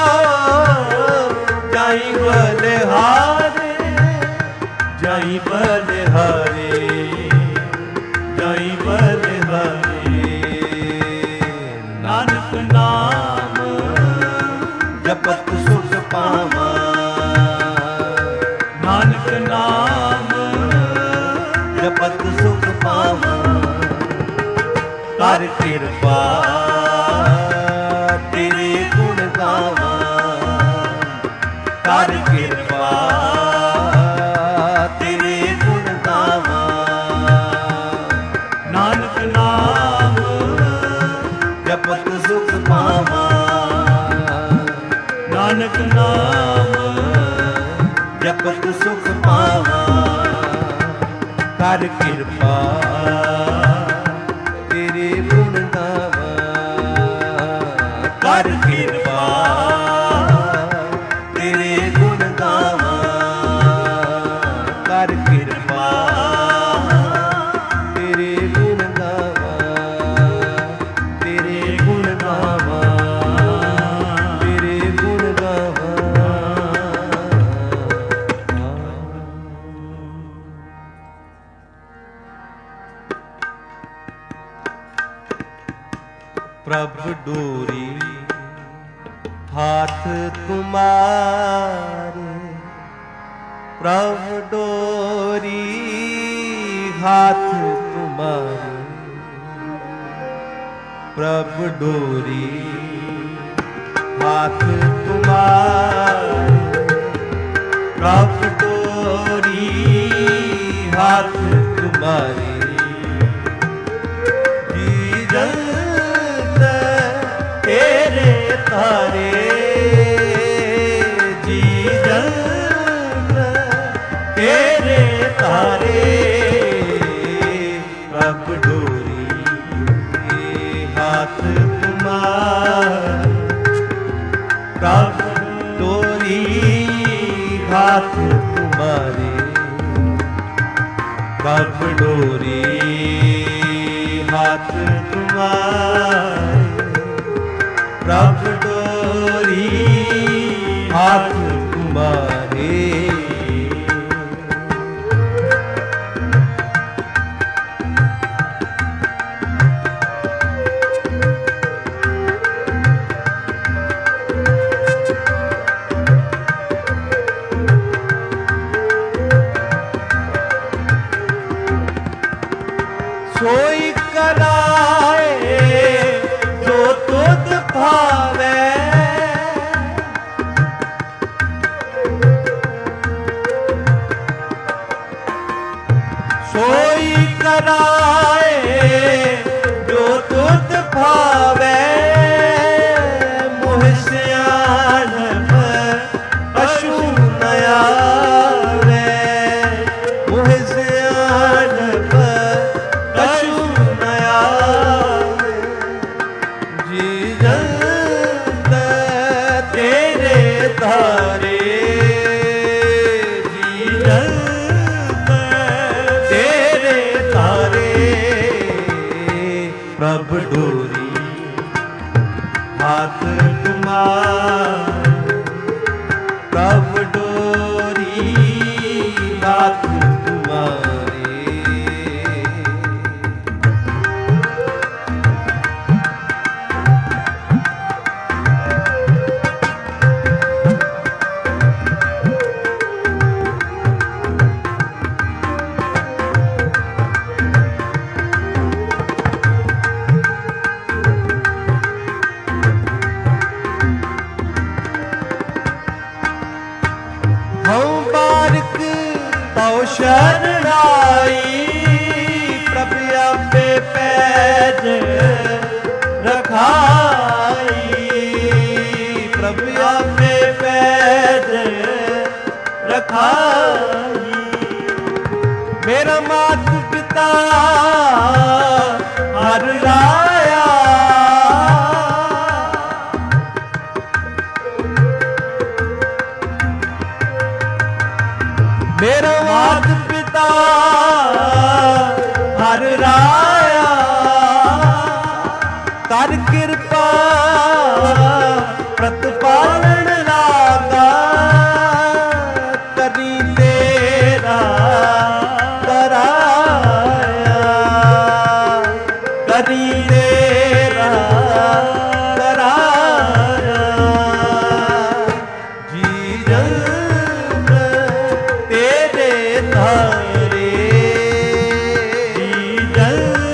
ਜਾਈ ਬਲਿਹਾਰੇ, ਜਾਈ ਬਲਿਹਾਰੇ, ਜਾਈ ਬਲਿਹਾਰੇ। ਨਾਨਕ ਨਾਮ ਜਪਤ ਸੁਖ कर कृपा तेरे गुण गावा। नानक नाम जपत सुख पावा। नानक नाम जपत सुख पावा। कर कृपा तेरे गुण गावा। कर कृपा तेरे गुण गावा। कर कृपा तेरे गुण गावा। तेरे गुण गावा। तेरे गुण गावा। प्रभु डोरी हाथ तुम्हारे। प्रभु डोरी हाथ तुम्हारे। प्रभु डोरी हाथ तुम्हारे। प्रभु डोरी हाथ तुम्हारे। तेरे तारे जी जन्म तेरे तारे। प्रभु डोरी हाथ तुम्हारे। प्रभु डोरी हाथ तुम्हारे। प्रभु डोरी हाथ तुम्हारे। प्रभु डोरी हाथ तुम्हारे। सोई कराए जो तुझ भावे। सोई कराए जो तुझ भावे। मोह सियाणप पशु न आवे। मोह सियाणप पशु न आवे। जी जन्त तेरे तारे। जी जन्त तेरे तारे। प्रभु डोरी हाथ तुम्हारे। प्रभु डोरी हाथ तुम्हारे। हम बारिक तौ शरणाई। प्रभु आपे पैज रखाई। प्रभु आपे पैज रखाई। मेरा मात पिता हर राया। मेरा मात पिता हर राया। कर कृपा प्रतिपालन लागा। करी तेरा कराया। करी तेरा कराया। जी जन्म तेरे तारे। जी जन्म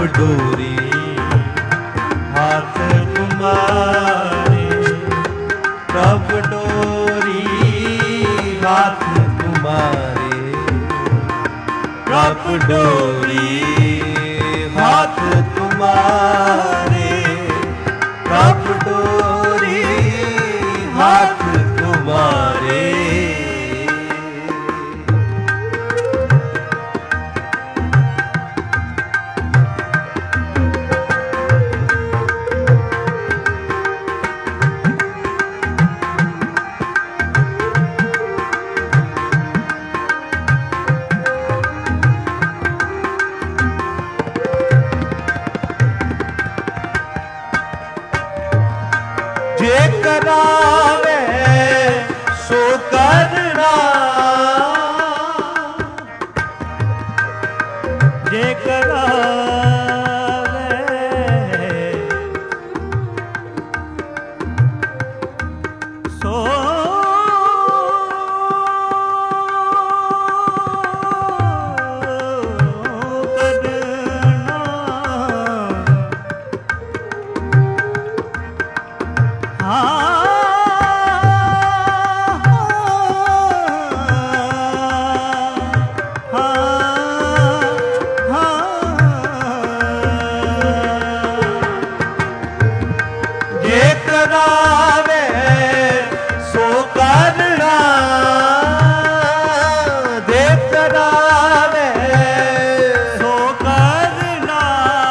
ਪ੍ਰਭ ਡੋਰੀ ਹਾਥ ਤੁਮਾਰੇ, ਪ੍ਰਭ ਡੋਰੀ ਹਾਥ ਤੁਮਾਰੇ, ਪ੍ਰਭ ਡੋਰੀ ਹਾਥ ਤੁਮਾਰੇ, ਪ੍ਰਭ ਡੋਰੀ ਹਾਥ ਤੁਮਾਰੇ। ਜੇ ਕਰਾਵੇ ਸੋ ਕਰਨਾ, ਜੇ ਕਰਾਵੇ ਸੋ ਜੇ ਕਰਾਵੇ ਸੋ ਕਰਨਾ, ਜੇ ਕਰਾਵੇ ਸੋ ਕਰਨਾ,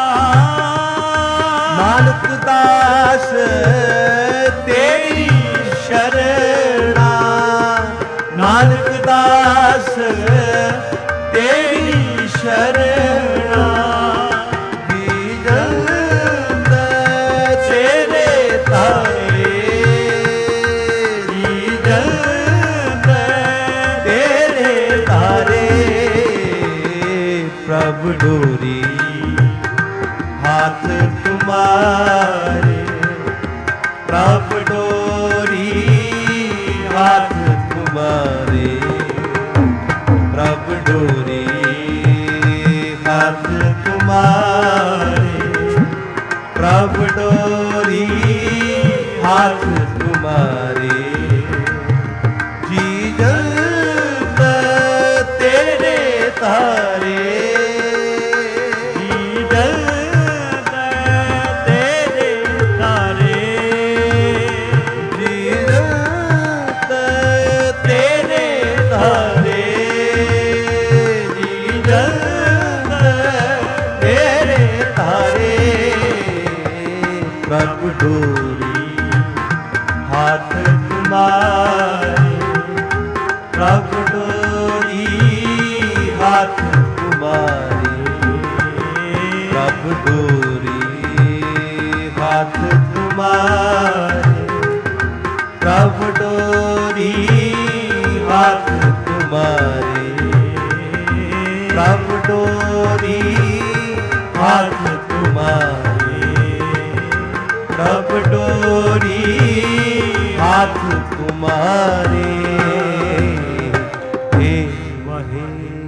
ਨਾਨਕ ਦਾਸ ਤੇਰੀ ਸ਼ਰਣਾ, ਨਾਨਕ ਦਾਸ ਤੇਰੀ ਸ਼ਰਣਾ। ਜੀ ਜਲਦ ਤੇਰੇ ਤਾਰੇ, ਜੀ ਜਲਦ ਤੇਰੇ ਤਾਰੇ, ਪ੍ਰਭ ਡੋਰੀ ਹਾਥ ਤੁਮਾਰੇ, ਪ੍ਰਭ ਡੋਰੀ ਹਾਥ ਤੁਮਾਰੇ, ਪ੍ਰਭ ਡੋਰੀ ਹਾਥ ਤੁਮਾਰੇ, ਪ੍ਰਭ ਡੋਰੀ ਹਾਥ ਤੁਮਾਰੇ। ਜੀ ਜਲਦ ਤੇਰੇ ਤਾਰੇ, ਜੀ ਜਲਦ ਤੇਰੇ ਤਾਰੇ, ਜੀ ਜਲਦ ਤੇਰੇ ਤਾਰੇ, ਜੀ ਜਲਦ ਤੇਰੇ ਤਾਰੇ, ਪ੍ਰਭ ਡੋਰੀ ਹਾਥ ਤੁਮਾਰੇ, ਪ੍ਰਭ ਡੋਰੀ ਹਾਥ ਤੁਮਾਰੇ, ਪ੍ਰਭ ਡੋਰੀ ਹਾਥ ਤੁਮਾਰੇ, ਪ੍ਰਭ ਡੋਰੀ ਹਾਥ ਤੁਮਾਰੇ, ਪ੍ਰਭ ਡੋਰੀ ਹਾਥ ਤੁਮਾਰੇ, ਪ੍ਰਭ ਡੋਰੀ ਹਾਥ ਤੁਮਾਰੇ। ਹੇ ਵਾਹਿ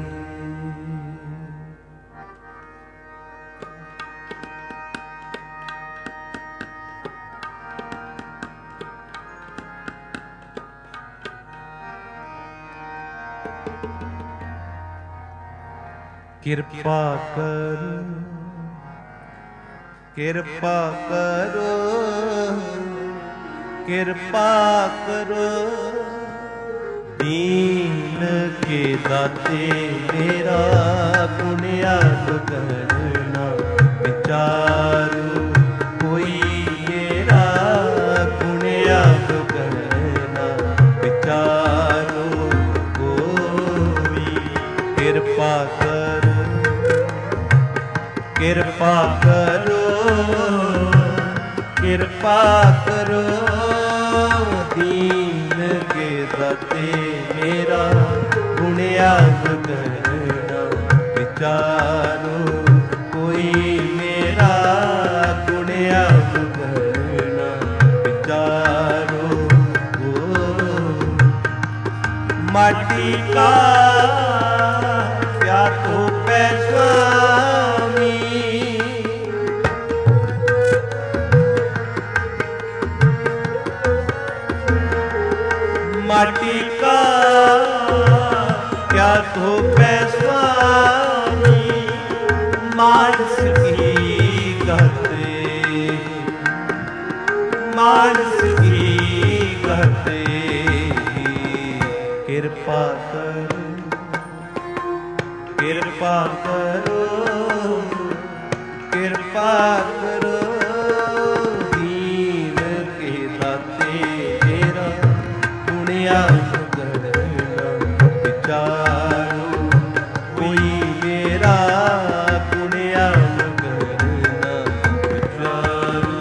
ਕਿਰਪਾ ਕਰੋ, ਕਿਰਪਾ ਕਰੋ, ਕਿਰਪਾ ਕਰੋ, ਦੀਨ ਕੇ ਦਾਤੇ ਮੇਰਾ ਪੁਨਿਆਦ ਕਰਨਾ, ਵਿਚਾਰੂ ਕੋਈ ਮੇਰਾ ਪੁਨਿਆਦ ਕਰਨਾ, ਵਿਚਾਰੂ ਕੋਈ। ਕਿਰਪਾ ਕਰੋ, ਕਿਰਪਾ ਕਰੋ, ਕਿਰਪਾ ਕਰੋ, ਦੀਨ ਕੇ ਦਾਤੇ ਮੇਰਾ ਪੁਨਿਆਦ ਕਰਨਾ, ਵਿਚਾਰੋ ਕੋਈ ਮੇਰਾ ਪੁਨਿਆਦ ਕਰਨਾ, ਵਿਚਾਰੋ माटी का क्या तो पै स्वामी माटी का क्या तो पैसवानी मानस की कहते, मानस की कहते। कृपा करो, कृपा करो, कृपा करो, दीन के दाते तेरा पुण्या करना विचारो, कोई मेरा पुण्या करना विचारो।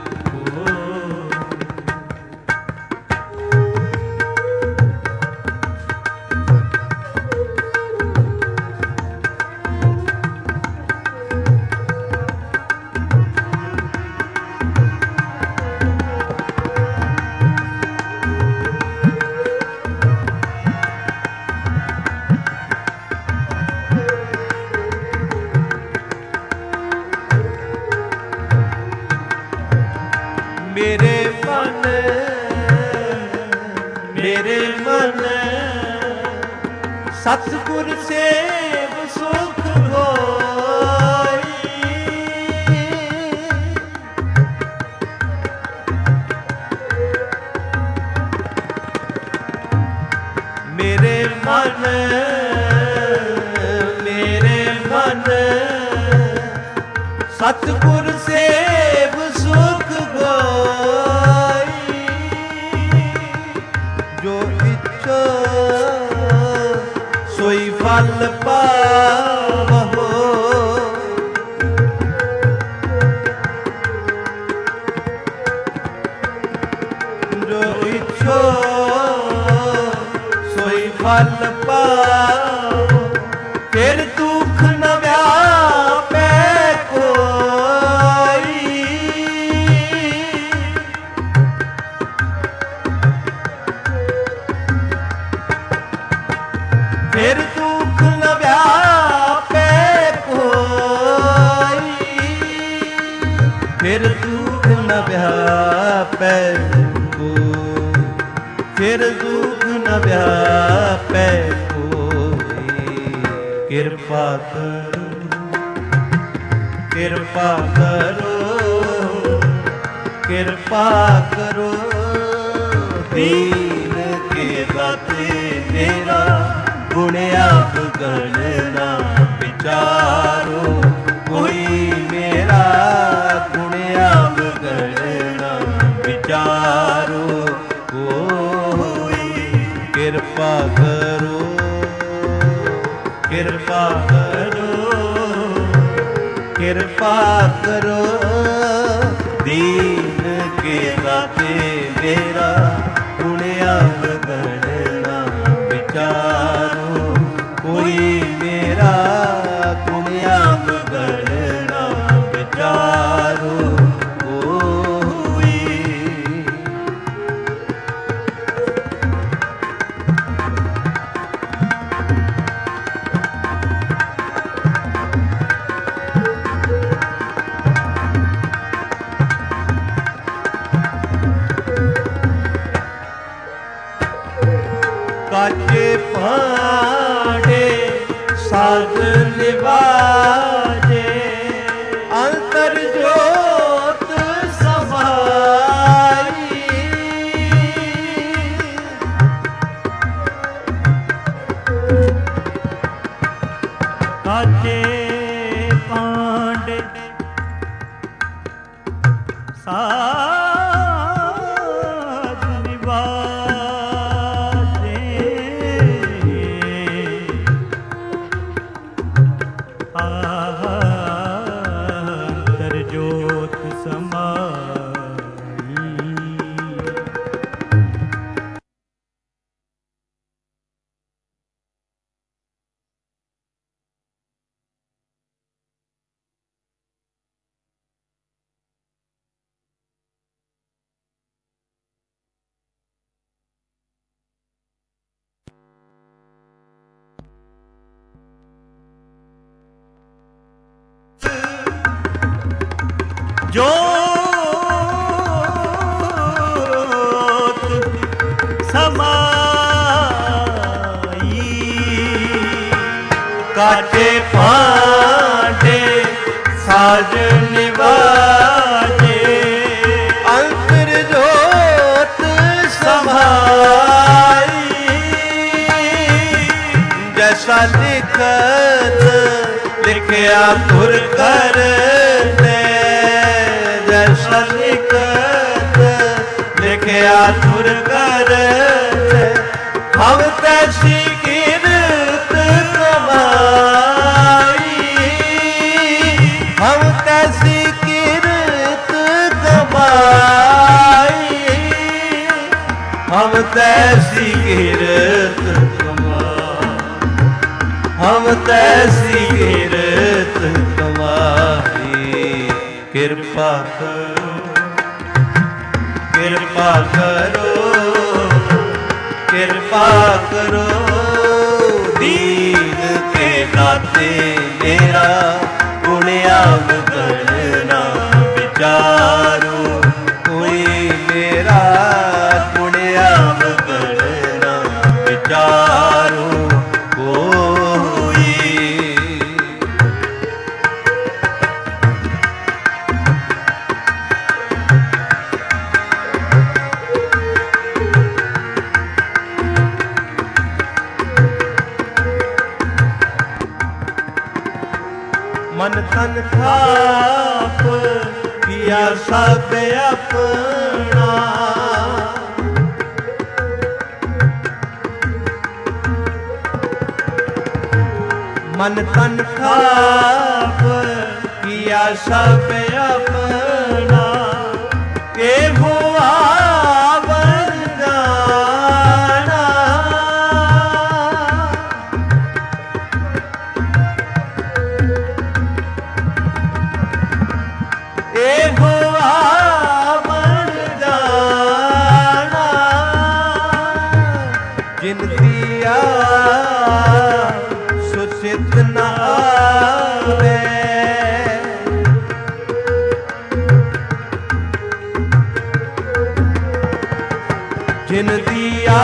मेरे मन, मेरे मन सतगुर सेव सुख होई। मेरे मन, मेरे मन सतगुर सेव सुख होई। जो इच्छो सोई फल पावहो, जो इच्छो सोई फल पावो। फिर दुख न व्यापे कोई, फिर दुख न व्यापे कोई, फिर दुख न व्यापे कोई, फिर दुख न व्यापे कोई। कृपा करो, कृपा करो, कृपा करो, दीन के दाते तेरा गुणिया गणना विचारो, कोई मेरा गुणिया गणना विचारो। कोई कृपा करो, कृपा करो, कृपा करो, दीन के दाते मेरा गुणिया गणना विचारो, कोई मेरा गुणिया गणना विचारो। काचे पांडे साध निवाजे, अंतर जोत समाई। काचे पांडे साध निवाजे, अंतर जोत समाई। जोत समाई। काटे पांडे साज निवाजे अंतर जोत समाई जैसा लिखत लिखया तुर कर दे जैसा लिखत लिखया तुर कर दे हम तैसी कीरत कमाई हम तैसी कीरत कमाई हम तैसी कीरत हम तैसी कीरत कमाई कृपा करो कृपा करो कृपा करो दीन के नाते मेरा पुण्याव करना विचारो कोई मेरा पुण्याव करना विचारो मन तन थाप किया सब अपना मन तन थाप किया सब अपना के हुआ जिन दिया सुचित न आवे जिन दिया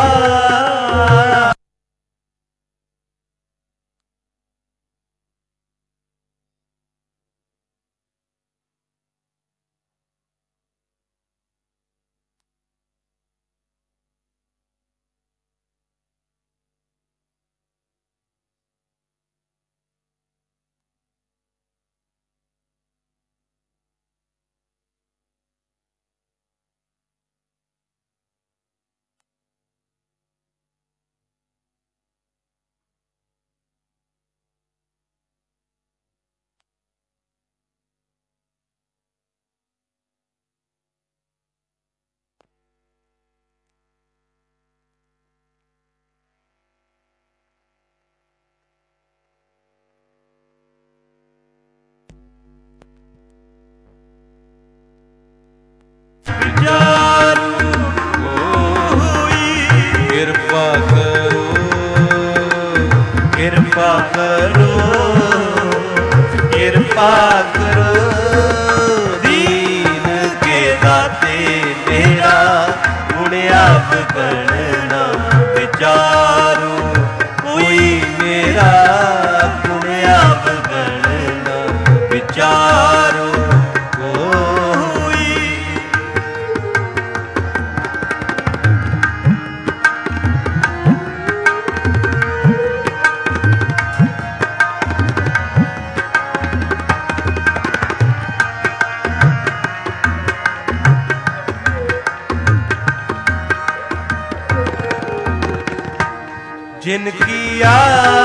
कृपा करो कृपा करो दीन के दाते तेरा पुण्याव करना विचारो कोई मेरा पुण्याव करना विचारो जिन किया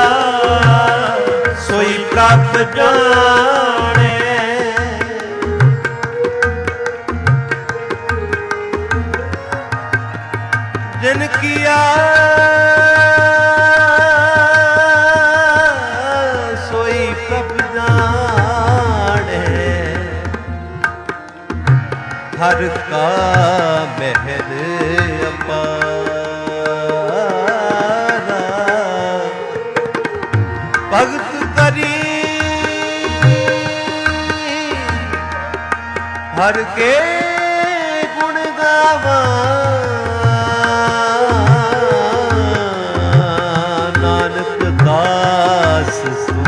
सोई प्राप्त जाने जिन किया सोई प्राप्त जाने हर का महल भगत करी हर के गुण गावा नानक दास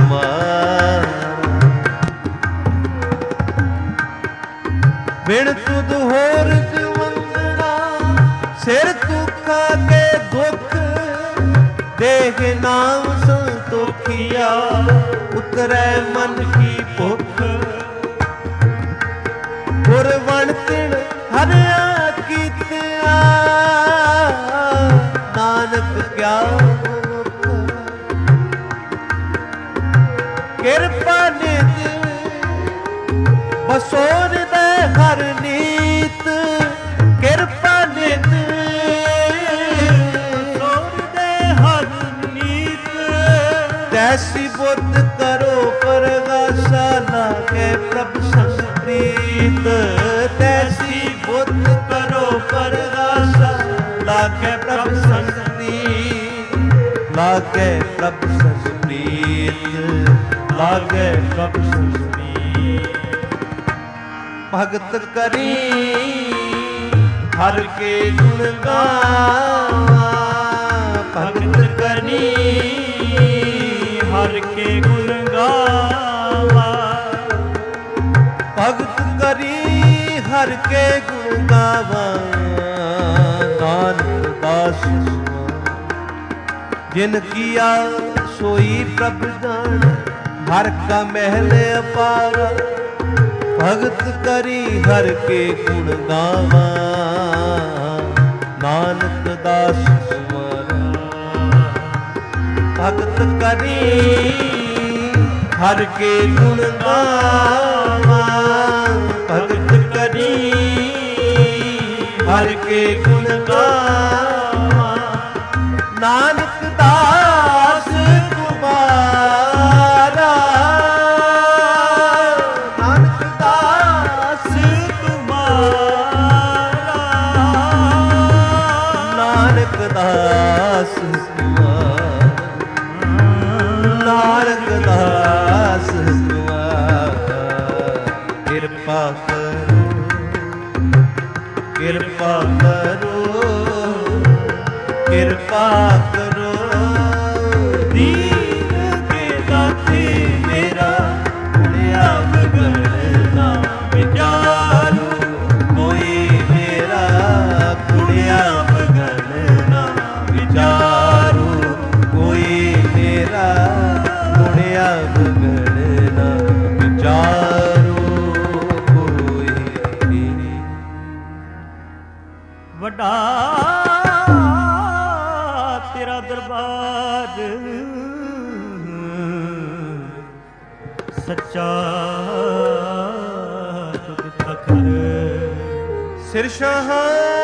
सिर दुखा के दुख देह नाम संतोखिया उतरै मन की भुख गुरवण तिण हरिया कीतिया नानक क्या किरपा नित बसोर दे हर नीत किरपा नित बसोर दे हर नीत तैसी बुद्ध करो परगासा लागे प्रभ संप्रीत तैसी बुद्ध करो परगासा लागे प्रभ संप्रीत लागे प्रभ संप्रीत लागे प्रभ संप्रीत भगत करी हर के गुण गावा भगत करी हर के गुण गावा भगत करी हर के गुण गावा नानक दास जिन किया सोई प्रभ जान हर का महल अपार भगत करी हर के गुण गावा नानक दास तुम्हारा भगत करी हर के गुण गावा भगत करी हर के गुण गावा नानक दास तुम्हारा नानक दास तुम्हारा नानक दास तुम्हारा नानक दास तुम्हारा कृपा करो कृपा करो कृपा करो दीन के दाते मेरा अब गणना विचारू कोई मेरा कुड़िया गणना विचारू कोई मेरा कुड़िया गणना विचारू कोई वड्डा तेरा दरबार सच्चा तुझ तखर सिरशाह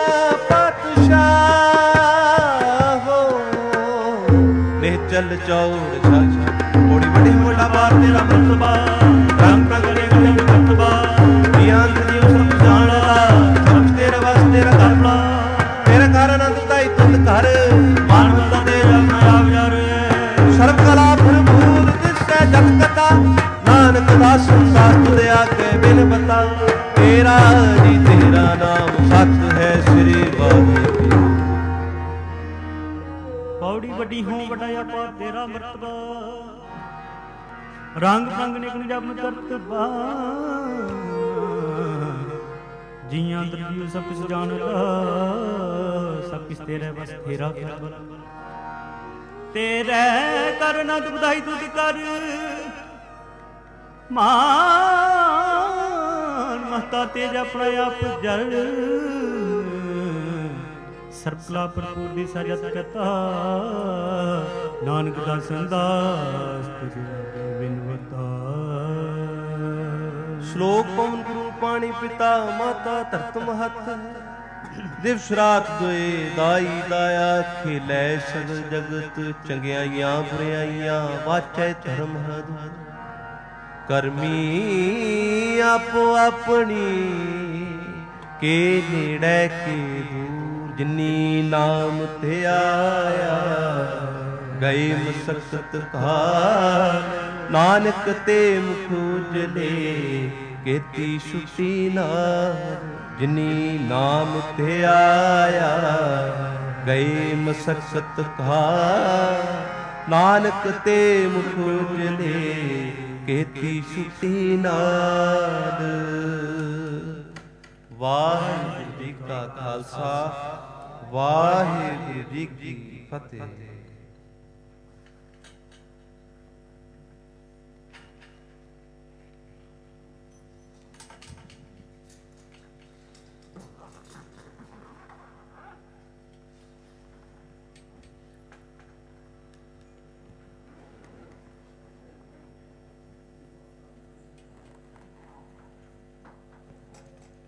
पातशाह हो निचल चौड़ छाछा बड़ी बड़ी मोटा बार तेरा मतबा रंग प्रगटे गले मतबा ज्ञान जीव सब जाना सब तेरे वास तेरा करना तेरे कारण अंतताई तुंद कर मानवता तेरा नया विचार सर्व कला भरपूर जिससे जग कथा नानक दास दास तुझे आके बिन बता तेरा जी तेरा नाम सत है श्री वाहिगुरु पौड़ी वड्डी हो वड्डाया पा तेरा मर्तबा रंग रंग ने जब करतबा जियां दरजीव सब कुछ जानदा सब कुछ तेरे बस तेरा कर तेरे कर नंद बधाई तुझ कर मान महता तेज अपना आप जल ਸਰਬਕਲਾ ਭਰਪੂਰ ਦੀ ਸਜਤ ਕਥਾ ਨਾਨਕ ਦਾ ਸੰਦਾਸ ਤੁਝ ਬਿਨਵਤਾ ਸ਼ਲੋਕ ਪਵਨ ਗੁਰੂ ਪਾਣੀ ਪਿਤਾ ਮਾਤਾ ਧਰਤ ਮਹਤ ਦਿਵਸ ਰਾਤ ਦੋਏ ਦਾਈ ਦਾਇਆ ਖੇਲੇ ਸਗਲ ਜਗਤ ਚੰਗਿਆਈਆਂ ਬੁਰਿਆਈਆਂ ਵਾਚੈ ਧਰਮ ਹਦ ਕਰਮੀ ਆਪੋ ਆਪਣੀ ਕੇ ਨੇੜੇ ਕੇ ਦੂਰ ਜਿਨੀ ਨਾਮ ਤੇ ਆਇਆ ਗਏ ਮਸਕਤ ਘਾਰ ਨਾਨਕ ਤੇ ਮੁਖ ਉਜਲੇ ਕੀਤੀ ਛੁੱਟੀ ਨਾਰ ਜਿਨੀ ਨਾਮ ਤੇ ਆਇਆ ਗਏ ਮਸਕਤ ਘਾਰ ਨਾਨਕ ਤੇ ਮੁਖ ਉਜਲੇ ਕੀਤੀ ਛੁੱਟੀ ਨਾਰ। ਵਾਹਿਗੁਰੂ ਜੀ ਕਾ ਖਾਲਸਾ ਵਾਹਿਗੁਰੂ ਜੀ ਕੀ ਫਤਿਹ।